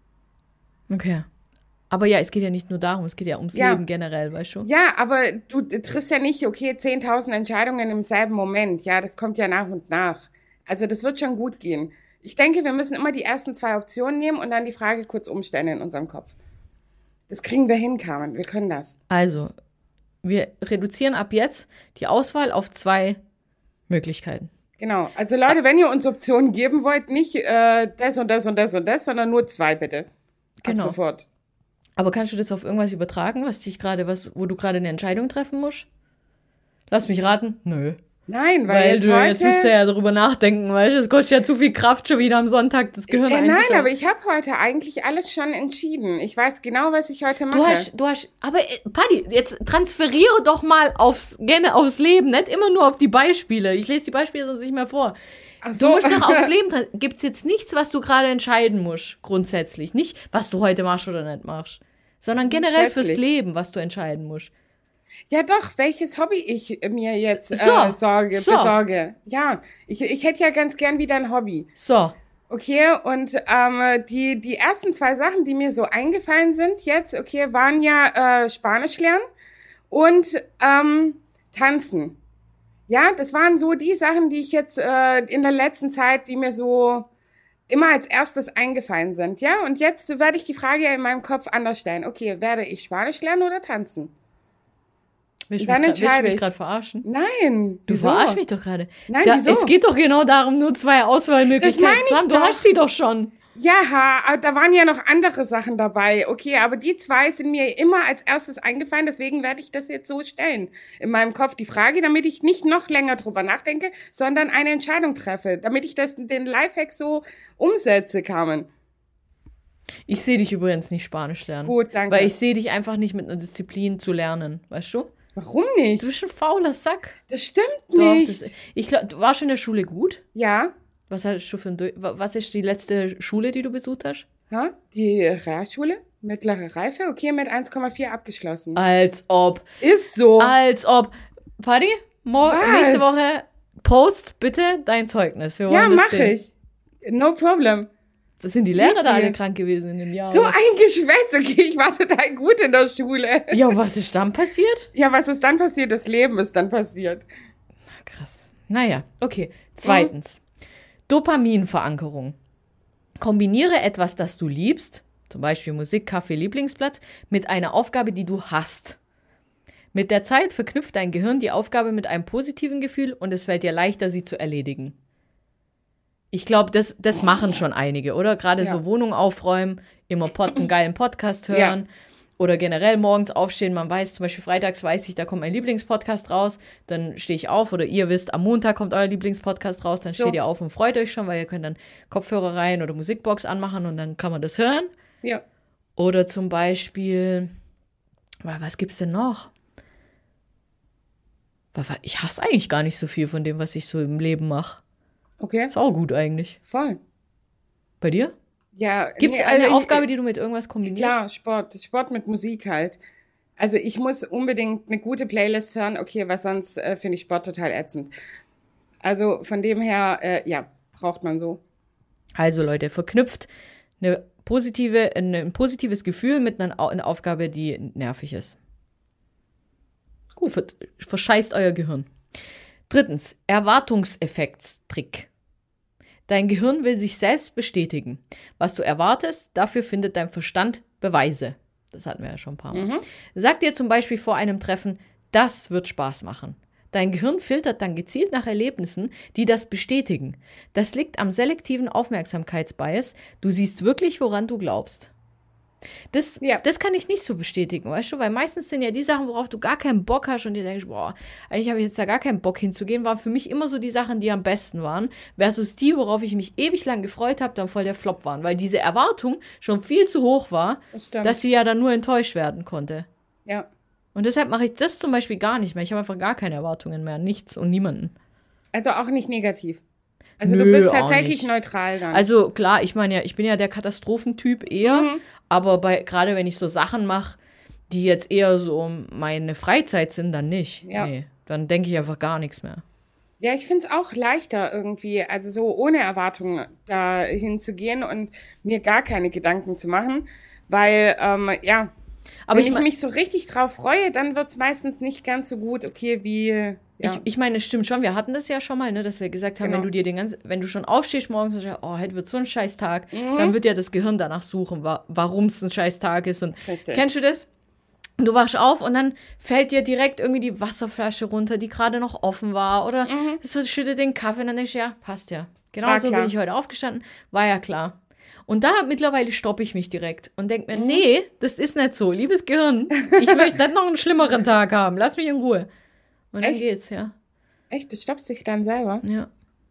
Okay. Aber ja, es geht ja nicht nur darum, es geht ja ums Ja. Leben generell, weißt du? Ja, aber du triffst ja nicht, okay, zehntausend Entscheidungen im selben Moment. Ja, das kommt ja nach und nach. Also das wird schon gut gehen. Ich denke, wir müssen immer die ersten zwei Optionen nehmen und dann die Frage kurz umstellen in unserem Kopf. Das kriegen wir hin, Carmen. Wir können das. Also, wir reduzieren ab jetzt die Auswahl auf zwei Möglichkeiten. Genau. Also Leute, wenn ihr uns Optionen geben wollt, nicht äh, das und das und das und das, sondern nur zwei bitte. Genau. Ab sofort. Aber kannst du das auf irgendwas übertragen, was dich gerade, was, wo du gerade eine Entscheidung treffen musst? Lass mich raten. Nö. Nein, weil, Weil jetzt du heute... jetzt musst du ja darüber nachdenken, weißt du? Es kostet ja zu viel Kraft schon wieder am Sonntag, das Gehirn äh, nein, einzuschalten. aber ich habe heute eigentlich alles schon entschieden. Ich weiß genau, was ich heute mache. Du hast, du hast, aber äh, Paddy, jetzt transferiere doch mal aufs, gerne aufs Leben, nicht immer nur auf die Beispiele. Ich lese die Beispiele sonst nicht mehr vor. Ach Du so. musst doch aufs Leben, tran- gibt's jetzt nichts, was du gerade entscheiden musst, grundsätzlich. Nicht, was du heute machst oder nicht machst, sondern generell fürs Grundsätzlich. Leben, was du entscheiden musst. Ja doch, welches Hobby ich mir jetzt äh, So, sorge, so. besorge. Ja, ich, ich hätte ja ganz gern wieder ein Hobby. So, Okay, und ähm, die, die ersten zwei Sachen, die mir so eingefallen sind jetzt, okay, waren ja äh, Spanisch lernen und ähm, Tanzen. Ja, das waren so die Sachen, die ich jetzt äh, in der letzten Zeit, die mir so immer als erstes eingefallen sind. Ja, und jetzt werde ich die Frage in meinem Kopf anders stellen. Okay, werde ich Spanisch lernen oder tanzen? willst du Dann mich, grad- willst du entscheide mich ich. gerade verarschen? Nein. Du wieso? verarsch mich doch gerade. Nein, da, wieso? Es geht doch genau darum, nur zwei Das meine Auswahlmöglichkeiten zu ich haben. Du doch. hast sie doch schon. Ja, aber da waren ja noch andere Sachen dabei. Okay, aber die zwei sind mir immer als erstes eingefallen, deswegen werde ich das jetzt so stellen. In meinem Kopf die Frage, damit ich nicht noch länger drüber nachdenke, sondern eine Entscheidung treffe, damit ich das, den Lifehack so umsetze, Carmen. Ich sehe dich übrigens nicht Spanisch lernen. Gut, danke. Weil ich sehe dich einfach nicht mit einer Disziplin zu lernen, weißt du? Warum nicht? Du bist ein fauler Sack. Das stimmt Doch, nicht. das, ich glaube, du warst in der Schule gut. Ja, Was hast du für ein, Dur- wa- was ist die letzte Schule, die du besucht hast? ja, die Realschule, mittlere Reife, okay, mit eins Komma vier abgeschlossen. Als ob, Ist so. als ob. Paddy, mor- Was? nächste Woche post bitte dein Zeugnis. Wir Ja, wollen das mache sehen. ich. No problem. Sind die Lehrer da Easy. alle krank gewesen in dem Jahr? So oder? ein Geschwätz, okay, ich war total gut in der Schule. Ja, und was ist dann passiert? Ja, was ist dann passiert? Das Leben ist dann passiert. Krass. Naja, okay. Zweitens. Dopaminverankerung. Kombiniere etwas, das du liebst, zum Beispiel Musik, Kaffee, Lieblingsplatz, mit einer Aufgabe, die du hast. Mit der Zeit verknüpft dein Gehirn die Aufgabe mit einem positiven Gefühl und es fällt dir leichter, sie zu erledigen. Ich glaube, das, das machen schon einige, oder? Gerade Ja. so Wohnung aufräumen, immer Pod, einen geilen Podcast hören Ja. oder generell morgens aufstehen. Man weiß, zum Beispiel freitags weiß ich, da kommt mein Lieblingspodcast raus, dann stehe ich auf oder ihr wisst, am Montag kommt euer Lieblingspodcast raus, dann So. steht ihr auf und freut euch schon, weil ihr könnt dann Kopfhörer rein oder Musikbox anmachen und dann kann man das hören. Ja. Oder zum Beispiel, was gibt's denn noch? Ich hasse eigentlich gar nicht so viel von dem, was ich so im Leben mache. Okay. Ist auch gut eigentlich. Voll. Bei dir? Ja. Gibt es nee, eine also ich- Aufgabe, die du mit irgendwas kombinierst? Klar, Sport. Sport mit Musik halt. Also ich muss unbedingt eine gute Playlist hören, okay, weil sonst äh, finde ich Sport total ätzend. Also von dem her, äh, ja, braucht man so. Also Leute, verknüpft eine positive, ein positives Gefühl mit einer, Au- einer Aufgabe, die nervig ist. Gut, ver- verscheißt euer Gehirn. Drittens, Erwartungseffektstrick. Dein Gehirn will sich selbst bestätigen. Was du erwartest, dafür findet dein Verstand Beweise. Das hatten wir ja schon ein paar Mal. Mhm. Sag dir zum Beispiel vor einem Treffen, das wird Spaß machen. Dein Gehirn filtert dann gezielt nach Erlebnissen, die das bestätigen. Das liegt am selektiven Aufmerksamkeitsbias. Du siehst wirklich, woran du glaubst. Das, Ja. das kann ich nicht so bestätigen, weißt du? Weil meistens sind ja die Sachen, worauf du gar keinen Bock hast und dir denkst, boah, eigentlich habe ich jetzt da gar keinen Bock hinzugehen, waren für mich immer so die Sachen, die am besten waren, versus die, worauf ich mich ewig lang gefreut habe, dann voll der Flop waren. Weil diese Erwartung schon viel zu hoch war, Das stimmt. dass sie ja dann nur enttäuscht werden konnte. Ja. Und deshalb mache ich das zum Beispiel gar nicht mehr. Ich habe einfach gar keine Erwartungen mehr. Nichts und niemanden. Also auch nicht negativ. Also Nö, du bist auch tatsächlich nicht. neutral dann. Also klar, ich meine ja, ich bin ja der Katastrophentyp eher, Mhm. aber bei gerade wenn ich so Sachen mache, die jetzt eher so meine Freizeit sind, dann nicht. Ja. Nee, dann denke ich einfach gar nichts mehr. Ja, ich finde es auch leichter irgendwie, also so ohne Erwartungen da hinzugehen und mir gar keine Gedanken zu machen, weil, ähm, ja, Aber wenn ich ich, mein- mich so richtig drauf freue, dann wird's meistens nicht ganz so gut, okay, wie, ja. Ich, ich meine, es stimmt schon, wir hatten das ja schon mal, ne, dass wir gesagt haben, Genau. wenn du dir den ganzen, wenn du schon aufstehst morgens und sagst, oh, heute wird so ein scheiß Tag, Mhm. dann wird ja das Gehirn danach suchen, wa warum es ein scheiß Tag ist. Und Richtig. kennst du das? Du wachst auf und dann fällt dir direkt irgendwie die Wasserflasche runter, die gerade noch offen war, oder so schüttet den Kaffee und dann denkst du, ja, passt ja. Genau Mhm. War so klar. bin ich heute aufgestanden, war ja klar. Und da mittlerweile stoppe ich mich direkt und denke Mhm. mir, nee, das ist nicht so, liebes Gehirn, ich möchte nicht noch einen schlimmeren Tag haben, lass mich in Ruhe. Und dann Echt? geht's, ja. Echt, du stoppst dich dann selber? Ja.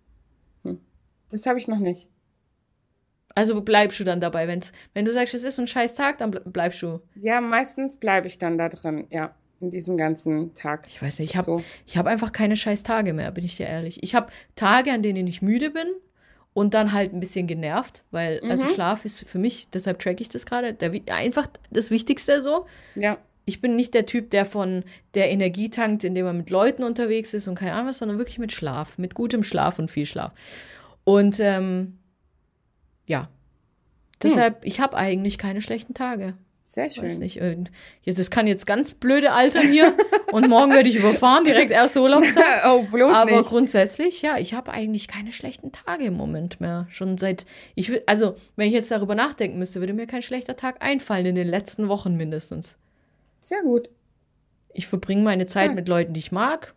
Das habe ich noch nicht. Also bleibst du dann dabei, wenn's, wenn du sagst, es ist ein scheiß Tag, dann ble- bleibst du. Ja, meistens bleibe ich dann da drin, ja, in diesem ganzen Tag. Ich weiß nicht, ich habe So. ich hab einfach keine scheiß Tage mehr, bin ich dir ehrlich. Ich habe Tage, an denen ich müde bin und dann halt ein bisschen genervt, weil, also Mhm. Schlaf ist für mich, deshalb track ich das gerade, der wi- einfach das Wichtigste so. Ja, Ich bin nicht der Typ, der von der Energie tankt, indem er mit Leuten unterwegs ist und keine Ahnung was, sondern wirklich mit Schlaf, mit gutem Schlaf und viel Schlaf. Und ähm, ja, deshalb, ich habe eigentlich keine schlechten Tage. sehr Weiß schön. nicht, irgend, jetzt, das kann jetzt ganz blöde altern hier und morgen werde ich überfahren, direkt erste Urlaubstag. Oh, bloß Aber nicht. grundsätzlich, ja, ich habe eigentlich keine schlechten Tage im Moment mehr. Schon seit, ich will, also, wenn ich jetzt darüber nachdenken müsste, würde mir kein schlechter Tag einfallen, in den letzten Wochen mindestens. Sehr gut. Ich verbringe meine Zeit Toll. mit Leuten, die ich mag.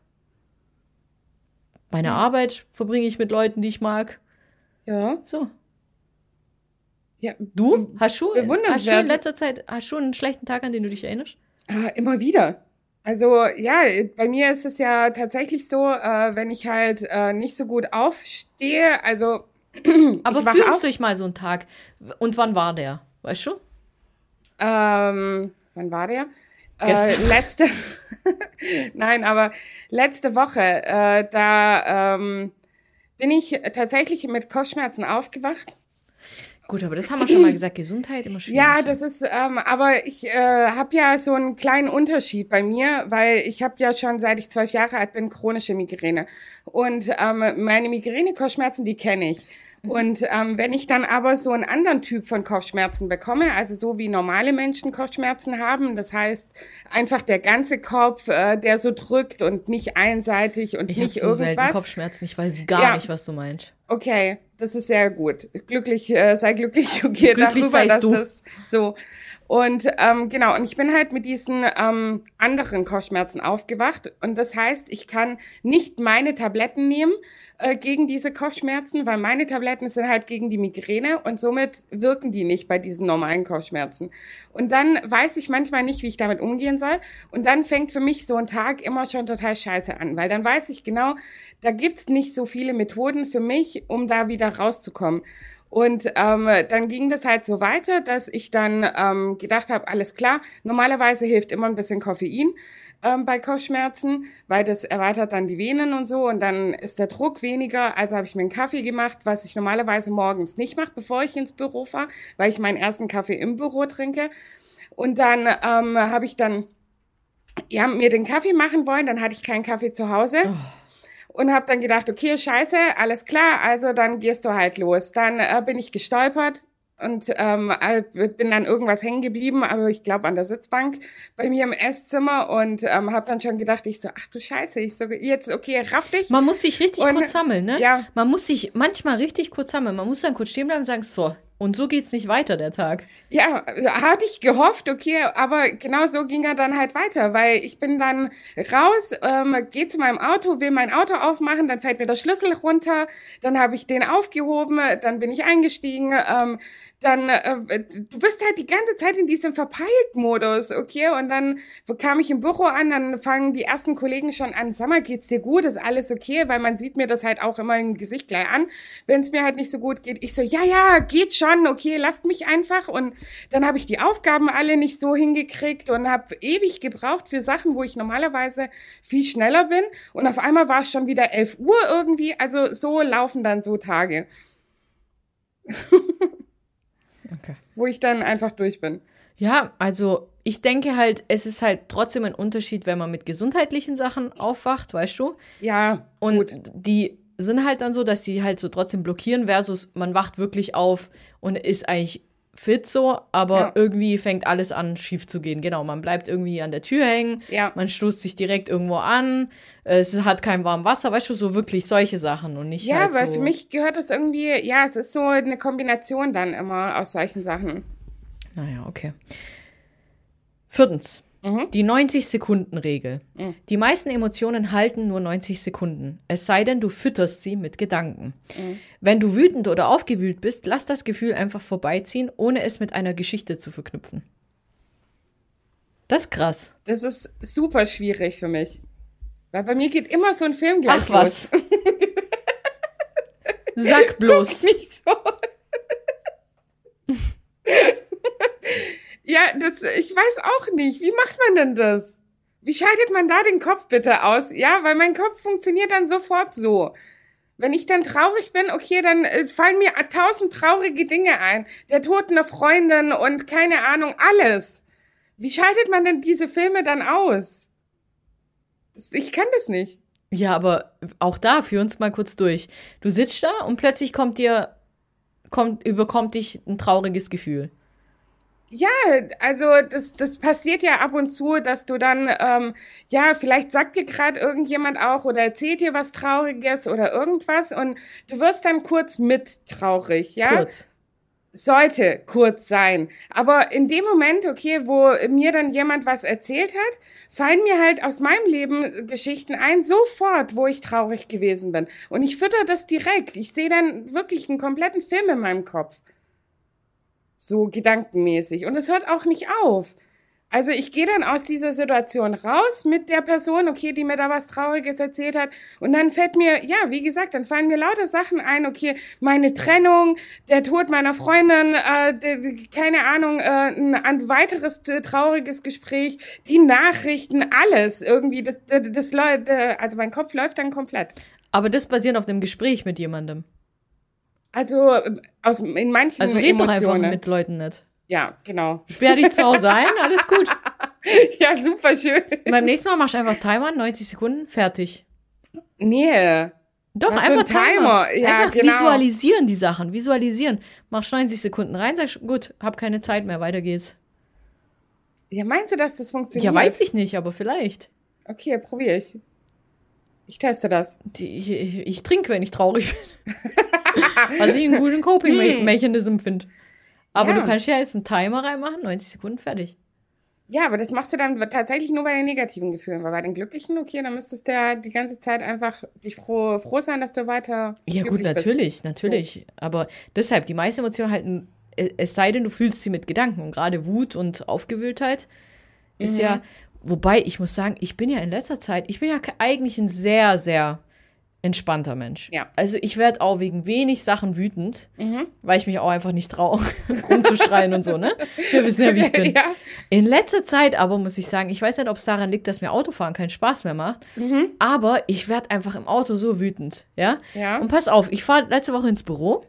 Meine Ja. Arbeit verbringe ich mit Leuten, die ich mag. Ja. So. Ja. Du? Hast du, hast du in Bewundernswert. letzter Zeit, hast du einen schlechten Tag, an den du dich erinnerst? Ah, immer wieder. Also ja, bei mir ist es ja tatsächlich so, äh, wenn ich halt äh, nicht so gut aufstehe, also Aber ich wach fühl uns auf, durch mal so einen Tag. Und wann war der? Weißt du? ähm, wann war der? Äh, Gestern. letzte, nein, aber letzte Woche, äh, da ähm, bin ich tatsächlich mit Kopfschmerzen aufgewacht. Gut, aber das haben wir schon mal gesagt. Gesundheit immer schwierig. Ja, das ist, ähm, aber ich äh, habe ja so einen kleinen Unterschied bei mir, weil ich habe ja schon, seit ich zwölf Jahre alt bin, chronische Migräne. Und ähm, meine Migräne-Kopfschmerzen, die kenne ich. Und ähm, wenn ich dann aber so einen anderen Typ von Kopfschmerzen bekomme, also so wie normale Menschen Kopfschmerzen haben, das heißt einfach der ganze Kopf, äh, der so drückt und nicht einseitig und Ich nicht habe so selten irgendwas. Kopfschmerzen, ich weiß gar Ja. nicht, was du meinst. Okay, das ist sehr gut. Glücklich, äh, sei glücklich, okay, Glücklich darüber, seist dass du. das so. Und ähm, genau, und ich bin halt mit diesen ähm, anderen Kopfschmerzen aufgewacht. Und das heißt, ich kann nicht meine Tabletten nehmen äh, gegen diese Kopfschmerzen, weil meine Tabletten sind halt gegen die Migräne und somit wirken die nicht bei diesen normalen Kopfschmerzen. Und dann weiß ich manchmal nicht, wie ich damit umgehen soll. Und dann fängt für mich so ein Tag immer schon total scheiße an, weil dann weiß ich genau, da gibt's nicht so viele Methoden für mich, um da wieder rauszukommen. Und ähm, dann ging das halt so weiter, dass ich dann ähm, gedacht habe, alles klar, normalerweise hilft immer ein bisschen Koffein ähm, bei Kopfschmerzen, weil das erweitert dann die Venen und so und dann ist der Druck weniger. Also habe ich mir einen Kaffee gemacht, was ich normalerweise morgens nicht mache, bevor ich ins Büro fahre, weil ich meinen ersten Kaffee im Büro trinke. Und dann ähm, habe ich dann ja, mir den Kaffee machen wollen, dann hatte ich keinen Kaffee zu Hause. Oh. Und habe dann gedacht, okay, scheiße, alles klar, also dann gehst du halt los. Dann äh, bin ich gestolpert und ähm, bin dann irgendwas hängen geblieben, aber ich glaube an der Sitzbank bei mir im Esszimmer und ähm, habe dann schon gedacht, ich so, ach du Scheiße, ich so, jetzt, okay, raff dich. Man muss sich richtig Und- kurz sammeln, ne? ja. Man muss sich manchmal richtig kurz sammeln. Man muss dann kurz stehen bleiben und sagen, so, und so geht's nicht weiter, der Tag. Ja, hatte ich gehofft, okay, aber genau so ging er dann halt weiter, weil ich bin dann raus, ähm, gehe zu meinem Auto, will mein Auto aufmachen, dann fällt mir der Schlüssel runter, dann habe ich den aufgehoben, dann bin ich eingestiegen, ähm, dann, äh, du bist halt die ganze Zeit in diesem Verpeilt-Modus, okay, und dann kam ich im Büro an, dann fangen die ersten Kollegen schon an, sag mal, geht's dir gut, ist alles okay, weil man sieht mir das halt auch immer im Gesicht gleich an, wenn es mir halt nicht so gut geht. Ich so, ja, ja, geht schon, okay, lasst mich einfach und dann habe ich die Aufgaben alle nicht so hingekriegt und habe ewig gebraucht für Sachen, wo ich normalerweise viel schneller bin und auf einmal war es schon wieder elf Uhr irgendwie, also so laufen dann so Tage, Okay. wo ich dann einfach durch bin. Ja, also ich denke halt, es ist halt trotzdem ein Unterschied, wenn man mit gesundheitlichen Sachen aufwacht, weißt du? Ja, Und gut. die sind halt dann so, dass die halt so trotzdem blockieren versus man wacht wirklich auf und ist eigentlich fit so, aber Ja. irgendwie fängt alles an schief zu gehen. Genau, man bleibt irgendwie an der Tür hängen, Ja. man stoßt sich direkt irgendwo an, es hat kein warmes Wasser, weißt du, so wirklich solche Sachen und nicht Ja, halt weil so. für mich gehört das irgendwie, ja, es ist so eine Kombination dann immer aus solchen Sachen. Naja, okay. Viertens. Mhm. Die neunzig-Sekunden-Regel. Mhm. Die meisten Emotionen halten nur neunzig Sekunden. Es sei denn, du fütterst sie mit Gedanken. Mhm. Wenn du wütend oder aufgewühlt bist, lass das Gefühl einfach vorbeiziehen, ohne es mit einer Geschichte zu verknüpfen. Das ist krass. Das ist super schwierig für mich. Weil bei mir geht immer so ein Film gleich Ach was. los. Sag bloß. Nicht so. Ja, das, ich weiß auch nicht. Wie macht man denn das? Wie schaltet man da den Kopf bitte aus? Ja, weil mein Kopf funktioniert dann sofort so. Wenn ich dann traurig bin, okay, dann äh, fallen mir tausend traurige Dinge ein. Der Tod einer Freundin und keine Ahnung, alles. Wie schaltet man denn diese Filme dann aus? Ich kann das nicht. Ja, aber auch da, führ uns mal kurz durch. Du sitzt da und plötzlich kommt dir, kommt, überkommt dich ein trauriges Gefühl. Ja, also das, das passiert ja ab und zu, dass du dann, ähm, ja, vielleicht sagt dir gerade irgendjemand auch oder erzählt dir was Trauriges oder irgendwas und du wirst dann kurz mit traurig, ja? Kurz. Sollte kurz sein. Aber in dem Moment, okay, wo mir dann jemand was erzählt hat, fallen mir halt aus meinem Leben Geschichten ein, sofort, wo ich traurig gewesen bin. Und ich fütter das direkt. Ich sehe dann wirklich einen kompletten Film in meinem Kopf. So gedankenmäßig. Und es hört auch nicht auf. Also ich gehe dann aus dieser Situation raus mit der Person, okay, die mir da was Trauriges erzählt hat. Und dann fällt mir, ja, wie gesagt, dann fallen mir lauter Sachen ein, okay, meine Trennung, der Tod meiner Freundin, äh, de, keine Ahnung, äh, ein, ein weiteres äh, trauriges Gespräch, die Nachrichten, alles irgendwie. Das, das, das, das, also mein Kopf läuft dann komplett. Aber das basiert auf einem Gespräch mit jemandem. Also aus, in manchen Also red doch einfach Emotionen. mit Leuten nicht. Ja, genau. Sperr dich zu Hause ein, alles gut. Ja, super schön. Beim nächsten Mal machst du einfach Timer, neunzig Sekunden, fertig. Nee, Doch, Was für einfach ein Timer. Timer. Ja, einfach genau. visualisieren die Sachen. Visualisieren. Machst neunzig Sekunden rein, sagst, gut, hab keine Zeit mehr, weiter geht's. Ja, meinst du, dass das funktioniert? Ja, weiß ich nicht, aber vielleicht. Okay, probiere ich. Ich teste das. Die, ich, ich, ich trinke, wenn ich traurig bin. Was ich einen guten Coping-Mechanism finde. Aber Ja. du kannst ja jetzt einen Timer reinmachen, neunzig Sekunden, fertig. Ja, aber das machst du dann tatsächlich nur bei den negativen Gefühlen, weil bei den glücklichen, okay, dann müsstest du ja die ganze Zeit einfach dich froh, froh sein, dass du weiter Ja gut, glücklich bist. natürlich, natürlich. Aber deshalb, die meisten Emotionen halten, es sei denn, du fühlst sie mit Gedanken. Und gerade Wut und Aufgewühltheit ist Mhm. ja, wobei, ich muss sagen, ich bin ja in letzter Zeit, ich bin ja eigentlich ein sehr, sehr entspannter Mensch. Ja. Also ich werde auch wegen wenig Sachen wütend, Mhm. weil ich mich auch einfach nicht traue, rumzuschreien und so, ne? Wir wissen ja, wie ich bin. Ja. In letzter Zeit aber, muss ich sagen, ich weiß nicht, ob es daran liegt, dass mir Autofahren keinen Spaß mehr macht, Mhm. aber ich werde einfach im Auto so wütend, ja? Ja. Und pass auf, ich fahre letzte Woche ins Büro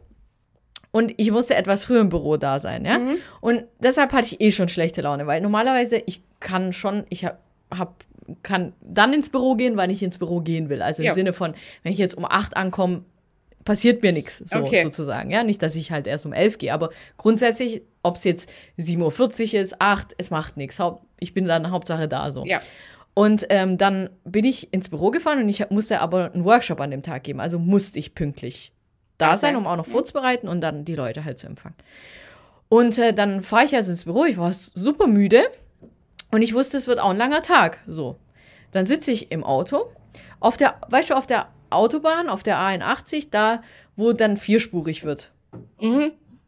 und ich musste etwas früher im Büro da sein, ja? Mhm. Und deshalb hatte ich eh schon schlechte Laune, weil normalerweise, ich kann schon, ich hab, hab, kann dann ins Büro gehen, wann ich ins Büro gehen will. Also im Ja. Sinne von, wenn ich jetzt um acht ankomme, passiert mir nichts, so, Okay. sozusagen. Ja, nicht, dass ich halt erst um elf gehe, aber grundsätzlich, ob es jetzt sieben Uhr vierzig ist, acht, es macht nichts. Ich bin dann Hauptsache da, so. Ja. Und ähm, dann bin ich ins Büro gefahren und ich musste aber einen Workshop an dem Tag geben. Also musste ich pünktlich da Okay. sein, um auch noch vorzubereiten und dann die Leute halt zu empfangen. Und äh, dann fahre ich also ins Büro, ich war super müde und ich wusste, es wird auch ein langer Tag. So. Dann sitze ich im Auto, auf der, weißt du, auf der Autobahn, auf der A einundachtzig, da, wo dann vierspurig wird. Mhm.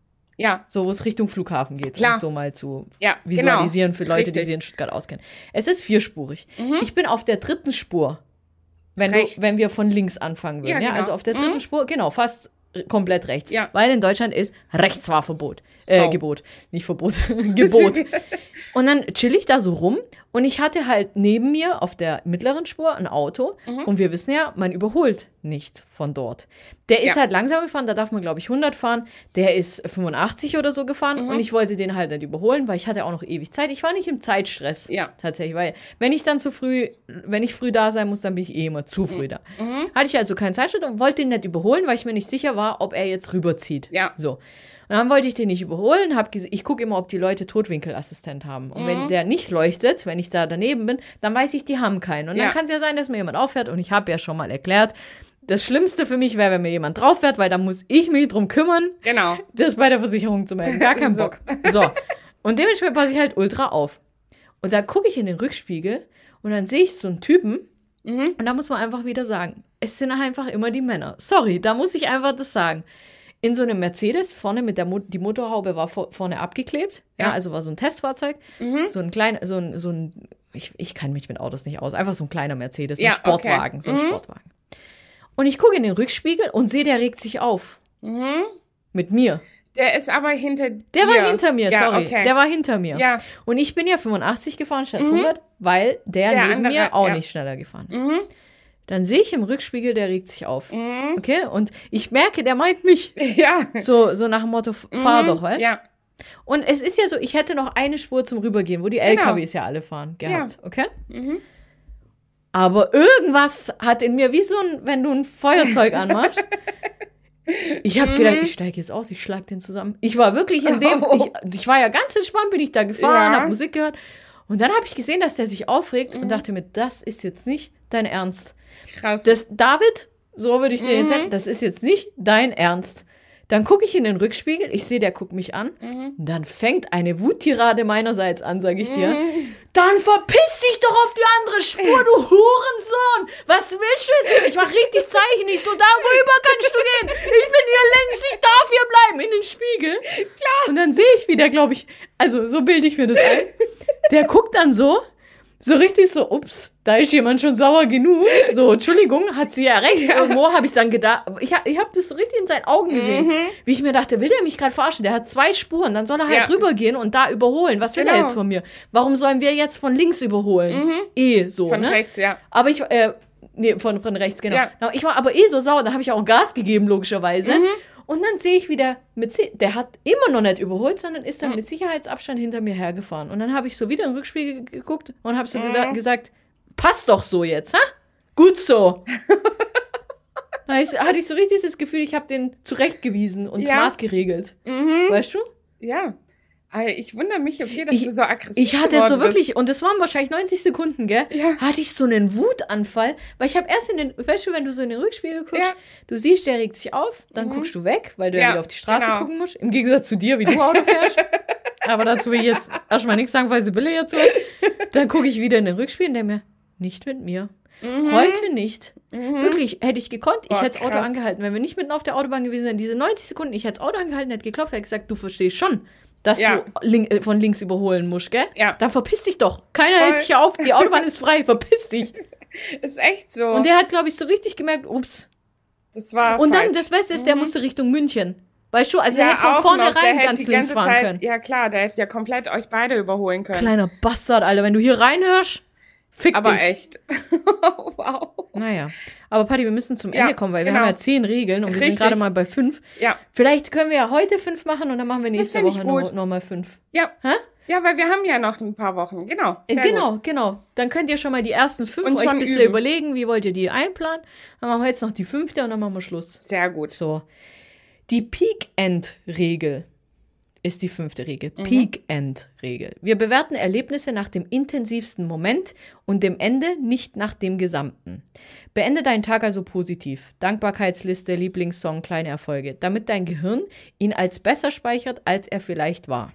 Ja. So, wo es Richtung Flughafen geht, Klar. um so mal zu Ja, visualisieren genau. für Leute, die Richtig. sich in Stuttgart auskennen. Es ist vierspurig. Mhm. Ich bin auf der dritten Spur, wenn, du, Rechts. wenn wir von links anfangen würden. Ja, Ja, genau. also auf der dritten Mhm. Spur, genau, fast r- komplett rechts. Ja. Weil in Deutschland ist Rechtsfahrverbot. Äh, So. Gebot. Nicht Verbot, Gebot. Und dann chill ich da so rum und ich hatte halt neben mir auf der mittleren Spur ein Auto Mhm. und wir wissen ja, man überholt nicht von dort. Der ist Ja. halt langsam gefahren, da darf man glaube ich hundert fahren, der ist fünfundachtzig oder so gefahren Mhm. und ich wollte den halt nicht überholen, weil ich hatte auch noch ewig Zeit. Ich war nicht im Zeitstress Ja. tatsächlich, weil wenn ich dann zu früh, wenn ich früh da sein muss, dann bin ich eh immer zu früh da. Mhm. Hatte ich also keinen Zeitstress und wollte den nicht überholen, weil ich mir nicht sicher war, ob er jetzt rüberzieht. Ja. So. Und dann wollte ich den nicht überholen, hab gese- ich gucke immer, ob die Leute Totwinkelassistent haben. Und Mhm. wenn der nicht leuchtet, wenn ich da daneben bin, dann weiß ich, die haben keinen. Und Ja. dann kann es ja sein, dass mir jemand auffährt. Und ich habe ja schon mal erklärt, das Schlimmste für mich wäre, wenn mir jemand drauf fährt, weil dann muss ich mich drum kümmern, Genau. das bei der Versicherung zu melden. Gar keinen So. Bock. So. Und dementsprechend passe ich halt ultra auf. Und dann gucke ich in den Rückspiegel und dann sehe ich so einen Typen. Mhm. Und da muss man einfach wieder sagen, es sind einfach immer die Männer. Sorry, da muss ich einfach das sagen. In so einem Mercedes, vorne mit der Mo- die Motorhaube war vor, vorne abgeklebt. Ja. Ja. Also war so ein Testfahrzeug. Mhm. So ein kleiner, so ein, so ein ich, ich kann mich mit Autos nicht aus, einfach so ein kleiner Mercedes, Ja, ein Sportwagen, okay. so ein Mhm. Sportwagen. Und ich gucke in den Rückspiegel und sehe, der regt sich auf. Mhm. Mit mir. Der ist aber hinter dir. Der war hinter mir, ja, sorry. Okay. Der war hinter mir. Ja. Und ich bin ja fünfundachtzig gefahren statt Mhm. hundert, weil der, Der neben andere, mir auch ja. nicht schneller gefahren ist. Mhm. Dann sehe ich im Rückspiegel, der regt sich auf. Mhm. Okay? Und ich merke, der meint mich. Ja. So, so nach dem Motto, f- fahr Mhm. doch, weißt du? Ja. Und es ist ja so, ich hätte noch eine Spur zum Rübergehen, wo die Genau. L K Ws ja alle fahren, gehabt. Okay? Mhm. Aber irgendwas hat in mir, wie so ein, wenn du ein Feuerzeug anmachst. Ich habe gedacht, ich steige jetzt aus, ich schlag den zusammen. Ich war wirklich in dem, Oh. ich, ich war ja ganz entspannt, bin ich da gefahren, Ja. habe Musik gehört. Und dann habe ich gesehen, dass der sich aufregt Mhm. und dachte mir, das ist jetzt nicht dein Ernst. Krass. Das, David, so würde ich dir jetzt Mhm. sagen, das ist jetzt nicht dein Ernst. Dann gucke ich in den Rückspiegel, ich sehe, der guckt mich an. Mhm. Dann fängt eine Wuttirade meinerseits an, sage ich dir. Mhm. Dann verpiss dich doch auf die andere Spur, du Hurensohn! Was willst du jetzt hier? Ich mach richtig Zeichen, ich so, darüber kannst du gehen! Ich bin hier längst, ich darf hier bleiben! In den Spiegel. Klar. Und dann sehe ich wieder, glaube ich, also so bilde ich mir das ein. Der guckt dann so, so richtig so, ups, da ist jemand schon sauer genug. So, Entschuldigung, hat sie ja recht. Irgendwo habe ich dann gedacht, ich, ha- ich habe das so richtig in seinen Augen gesehen, Mhm. wie ich mir dachte, will der mich gerade verarschen? Der hat zwei Spuren, dann soll er halt Ja. rübergehen und da überholen. Was will er Genau. jetzt von mir? Warum sollen wir jetzt von links überholen? Mhm. Eh so, Von ne? rechts, ja. Aber ich, äh, nee, von, von rechts, genau. Ja. Na, Ich war aber eh so sauer, da habe ich auch Gas gegeben, logischerweise. Mhm. Und dann sehe ich wieder, mit, Si- der hat immer noch nicht überholt, sondern ist dann Mhm. mit Sicherheitsabstand hinter mir hergefahren. Und dann habe ich so wieder im Rückspiegel geguckt und habe so Mhm. gesa gesagt, passt doch so jetzt, ha? Gut so. Da hatte ich so richtig das Gefühl, ich habe den zurechtgewiesen und Ja. maßgeregelt. Mhm. Weißt du? Ja. Aber ich wundere mich, okay, dass Ich- du so aggressiv Ich hatte geworden so wirklich, und das waren wahrscheinlich neunzig Sekunden, gell? Ja. Hatte ich so einen Wutanfall, weil ich habe erst in den, weißt du, wenn du so in den Rückspiegel guckst, Ja. du siehst, der regt sich auf, dann Mhm. guckst du weg, weil du ja, Ja, wieder auf die Straße genau. gucken musst, im Gegensatz zu dir, wie du Auto fährst. Aber dazu will ich jetzt erstmal nichts sagen, weil Sibylle jetzt so. Dann gucke ich wieder in den Rückspiegel und denke mir, nicht mit mir. Mhm. Heute nicht. Mhm. Wirklich, hätte ich gekonnt, ich Boah, hätte das Auto krass. angehalten. Wenn wir nicht mitten auf der Autobahn gewesen wären, diese neunzig Sekunden, ich hätte das Auto angehalten, hätte geklopft, hätte gesagt, du verstehst schon, dass Ja. du link, äh, von links überholen musst, gell? Ja. Dann verpiss dich doch. Keiner Voll. hält dich hier auf, die Autobahn ist frei, verpiss dich. Ist echt so. Und der hat, glaube ich, so richtig gemerkt, ups. das war Und dann, falsch. das Beste ist, der musste Richtung München. Weißt du, also ja, der hätte von auch noch, der vornherein hätte ganz die links ganze fahren Zeit, können. ja klar, der hätte ja komplett euch beide überholen können. Kleiner Bastard, Alter, wenn du hier reinhörst, fick Aber dich. echt. Wow. Naja, aber Patti, wir müssen zum Ja, Ende kommen, weil wir genau. haben ja zehn Regeln und wir Richtig. sind gerade mal bei fünf. Ja, Vielleicht können wir ja heute fünf machen und dann machen wir nächste find ich Woche gut. noch, noch mal fünf. ja. Hä? Ja, weil wir haben ja noch ein paar Wochen. Genau. Äh, Sehr genau, Gut. genau. Dann könnt ihr schon mal die ersten fünf Und euch schon ein bisschen üben. überlegen, wie wollt ihr die einplanen. Dann machen wir jetzt noch die fünfte und dann machen wir Schluss. Sehr gut. So. Die Peak-End-Regel ist die fünfte Regel. Mhm. Peak-End-Regel. Wir bewerten Erlebnisse nach dem intensivsten Moment und dem Ende, nicht nach dem Gesamten. Beende deinen Tag also positiv. Dankbarkeitsliste, Lieblingssong, kleine Erfolge, damit dein Gehirn ihn als besser speichert, als er vielleicht war.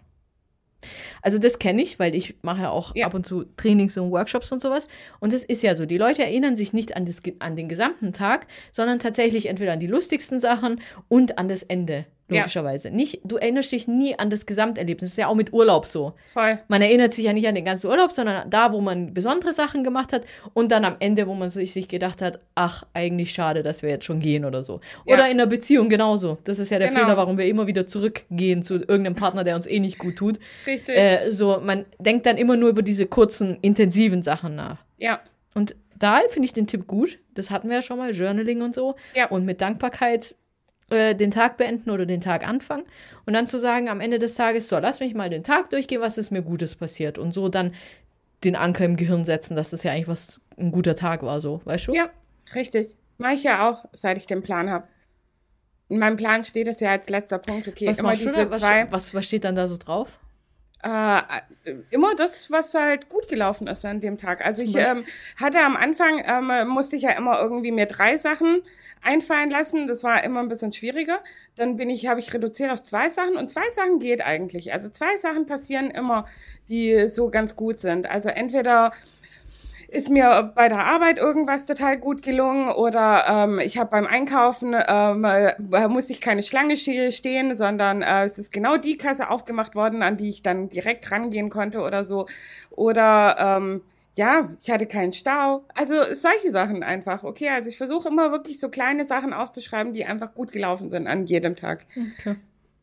Also das kenne ich, weil ich mache ja auch Ja. ab und zu Trainings und Workshops und sowas. Und das ist ja so, die Leute erinnern sich nicht an, das, an den gesamten Tag, sondern tatsächlich entweder an die lustigsten Sachen und an das Ende, Ja. logischerweise. Nicht, du erinnerst dich nie an das Gesamterlebnis. Das ist ja auch mit Urlaub so. Voll. Man erinnert sich ja nicht an den ganzen Urlaub, sondern da, wo man besondere Sachen gemacht hat und dann am Ende, wo man sich gedacht hat, ach, eigentlich schade, dass wir jetzt schon gehen oder so. Ja. Oder in einer Beziehung genauso. Das ist ja der Genau. Fehler, warum wir immer wieder zurückgehen zu irgendeinem Partner, der uns eh nicht gut tut. Richtig. Äh, so, man denkt dann immer nur über diese kurzen, intensiven Sachen nach. Ja. Und da finde ich den Tipp gut. Das hatten wir ja schon mal, Journaling und so. Ja. Und mit Dankbarkeit äh, den Tag beenden oder den Tag anfangen. Und dann zu sagen am Ende des Tages, so, lass mich mal den Tag durchgehen, was ist mir Gutes passiert. Und so dann den Anker im Gehirn setzen, dass das ja eigentlich was ein guter Tag war, so, weißt du? Ja, richtig. Mache ich ja auch, seit ich den Plan habe. In meinem Plan steht es ja als letzter Punkt, okay, Was immer machst du diese da? Was, zwei. was, was steht dann da so drauf? Äh, immer das, was halt gut gelaufen ist an dem Tag. Also ich Beispiel? ähm, hatte am Anfang, ähm, musste ich ja immer irgendwie mir drei Sachen einfallen lassen. Das war immer ein bisschen schwieriger. Dann bin ich, habe ich reduziert auf zwei Sachen und zwei Sachen geht eigentlich. Also zwei Sachen passieren immer, die so ganz gut sind. Also entweder ist mir bei der Arbeit irgendwas total gut gelungen oder ähm, ich habe beim Einkaufen, ähm, äh, musste ich keine Schlange stehen, sondern äh, es ist genau die Kasse aufgemacht worden, an die ich dann direkt rangehen konnte oder so. Oder ähm, ja, ich hatte keinen Stau. Also solche Sachen einfach, okay? Also ich versuche immer wirklich so kleine Sachen aufzuschreiben, die einfach gut gelaufen sind an jedem Tag. Okay.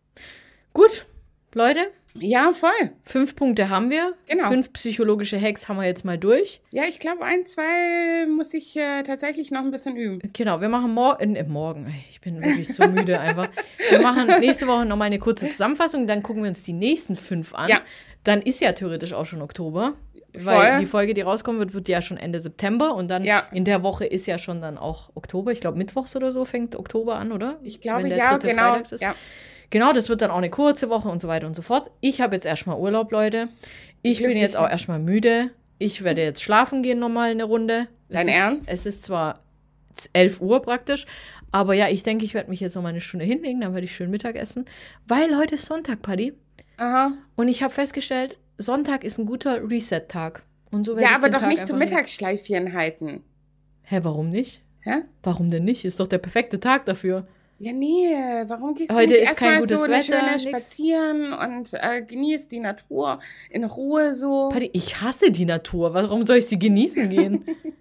Gut, Leute, Ja, voll. fünf Punkte haben wir. Genau. Fünf psychologische Hacks haben wir jetzt mal durch. Ja, ich glaube, ein, zwei muss ich äh, tatsächlich noch ein bisschen üben. Genau, wir machen morgen, äh, morgen, ich bin wirklich so müde einfach. Wir machen nächste Woche nochmal eine kurze Zusammenfassung, dann gucken wir uns die nächsten fünf an. Ja. Dann ist ja theoretisch auch schon Oktober, Voll. weil die Folge, die rauskommen wird, wird ja schon Ende September und dann Ja. in der Woche ist ja schon dann auch Oktober. Ich glaube, mittwochs oder so fängt Oktober an, oder? Ich glaube, Wenn der ja, dritte genau. Freitags ist. Ja. Genau, das wird dann auch eine kurze Woche und so weiter und so fort. Ich habe jetzt erstmal Urlaub, Leute. Ich bin Glücklich. jetzt auch erstmal müde. Ich werde jetzt schlafen gehen nochmal eine Runde. Es Dein ist, Ernst? Es ist zwar elf Uhr praktisch, aber ja, ich denke, ich werde mich jetzt noch mal eine Stunde hinlegen, dann werde ich schön Mittag essen. Weil heute ist Sonntag, Paddy. Aha. Und ich habe festgestellt, Sonntag ist ein guter Reset-Tag. Und so werde Ja, ich aber den doch Tag nicht zum einfach Mittagsschleifchen halten. Hä, warum nicht? Hä? Warum denn nicht? Ist doch der perfekte Tag dafür. Ja, nee, warum gehst Heute du nicht ist kein erstmal gutes so eine Wetter, schöne nix. spazieren und äh, genießt die Natur in Ruhe so. Paddy, ich hasse die Natur. Warum soll ich sie genießen gehen?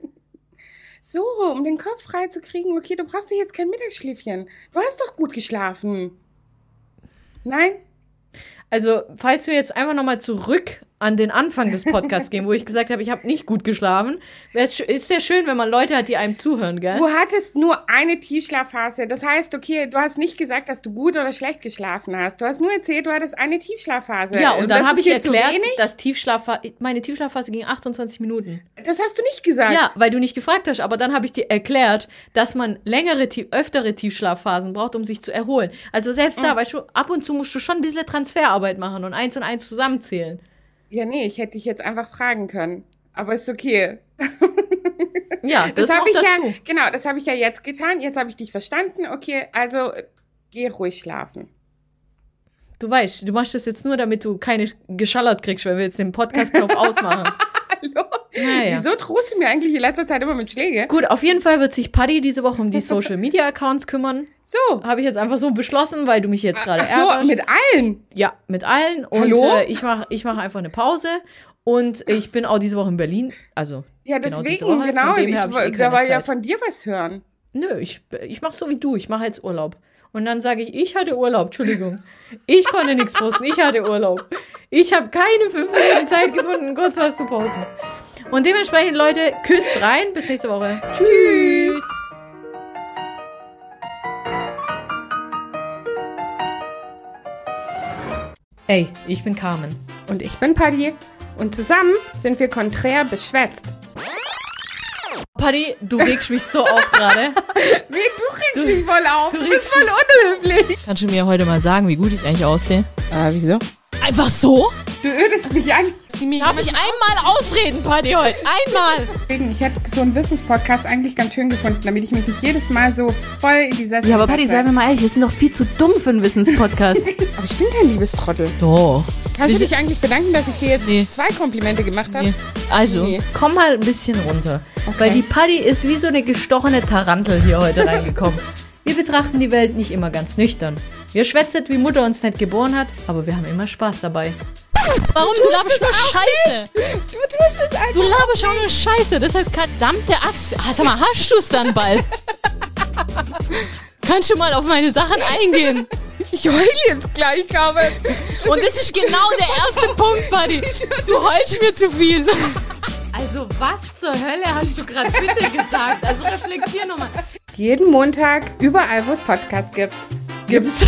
So, um den Kopf frei zu kriegen. Okay, du brauchst dir jetzt kein Mittagsschläfchen. Du hast doch gut geschlafen. Nein? Also, falls wir jetzt einfach nochmal zurück an den Anfang des Podcasts gehen, wo ich gesagt habe, ich habe nicht gut geschlafen. Es ist ja schön, wenn man Leute hat, die einem zuhören, gell? Du hattest nur eine Tiefschlafphase. Das heißt, okay, du hast nicht gesagt, dass du gut oder schlecht geschlafen hast. Du hast nur erzählt, du hattest eine Tiefschlafphase. Ja, und dann das habe ist ich dir zu erklärt, wenig? dass Tiefschlafphase, meine Tiefschlafphase ging achtundzwanzig Minuten. Das hast du nicht gesagt. Ja, weil du nicht gefragt hast, aber dann habe ich dir erklärt, dass man längere, öftere Tiefschlafphasen braucht, um sich zu erholen. Also selbst da, Mhm. weißt du, ab und zu musst du schon ein bisschen Transferarbeit machen und eins und eins zusammenzählen. Ja, nee, ich hätte dich jetzt einfach fragen können. Aber ist okay. Ja, das, Das habe auch ich dazu. ja, genau, das habe ich ja jetzt getan. Jetzt habe ich dich verstanden. Okay, also äh, geh ruhig schlafen. Du weißt, du machst das jetzt nur, damit du keine geschallert kriegst, weil wir jetzt den Podcast-Knopf ausmachen. Hallo? Naja. Wieso drohst du mir eigentlich in letzter Zeit immer mit Schläge? Gut, auf jeden Fall wird sich Paddy diese Woche um die Social-Media-Accounts kümmern. So. Habe ich jetzt einfach so beschlossen, weil du mich jetzt gerade Ach so, ärgerst. mit allen. Ja, mit allen. Und Hallo? Äh, ich mache ich mach einfach eine Pause. Und ich bin auch diese Woche in Berlin. Also, Ja, genau deswegen, diese Woche. genau. Von dem Ich, her hab ich eh da keine war ja Zeit. von dir was hören. Nö, ich, ich mache so wie du. Ich mache jetzt Urlaub. Und dann sage ich, ich hatte Urlaub. Entschuldigung. Ich konnte nichts posten. Ich hatte Urlaub. Ich habe keine fünf Minuten Zeit gefunden, kurz was zu posten. Und dementsprechend, Leute, küsst rein. Bis nächste Woche. Tschüss. Ey, ich bin Carmen. Und ich bin Paddy. Und zusammen sind wir konträr beschwätzt. Paddy, du regst mich so auf gerade. Wie, du regst mich voll auf. du Du regst bist voll unhöflich. Kannst du mir heute mal sagen, wie gut ich eigentlich aussehe? Ah, wieso? Einfach so? Du ödest mich an. Darf ich einmal ausreden, Paddy, heute? Einmal! Ich hätte so einen Wissenspodcast eigentlich ganz schön gefunden, damit ich mich nicht jedes Mal so voll in die Sessel Ja, aber Paddy, setze. sei mir mal ehrlich, wir sind doch viel zu dumm für einen Wissenspodcast. Aber ich bin kein Liebestrottel. Doch. Kannst du Wir dich eigentlich bedanken, dass ich dir jetzt Nee. zwei Komplimente gemacht habe? Nee. Also, Nee. komm mal ein bisschen runter. Okay. Weil die Paddy ist wie so eine gestochene Tarantel hier heute reingekommen. Wir betrachten die Welt nicht immer ganz nüchtern. Wir schwätzen, wie Mutter uns nicht geboren hat, aber wir haben immer Spaß dabei. Warum? Du, du laberst nur Scheiße. Du tust es einfach. Du laberst schon nur Scheiße. Deshalb, verdammte Axt. Ah, sag mal, hast du es dann bald? Kannst du mal auf meine Sachen eingehen? Ich heule jetzt gleich, Carmen. Und das ist genau der erste Punkt, Buddy. Du heulst mir zu viel. Also, was zur Hölle hast du gerade bitte gesagt? Also, reflektier nochmal. Jeden Montag, überall, wo es Podcasts gibt. Gibt's.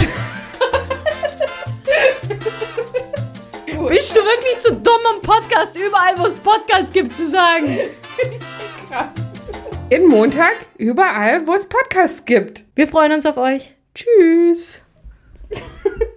Bist du wirklich zu dumm, um Podcast überall, wo es Podcasts gibt, zu sagen? Jeden Montag, überall, wo es Podcasts gibt. Wir freuen uns auf euch. Tschüss.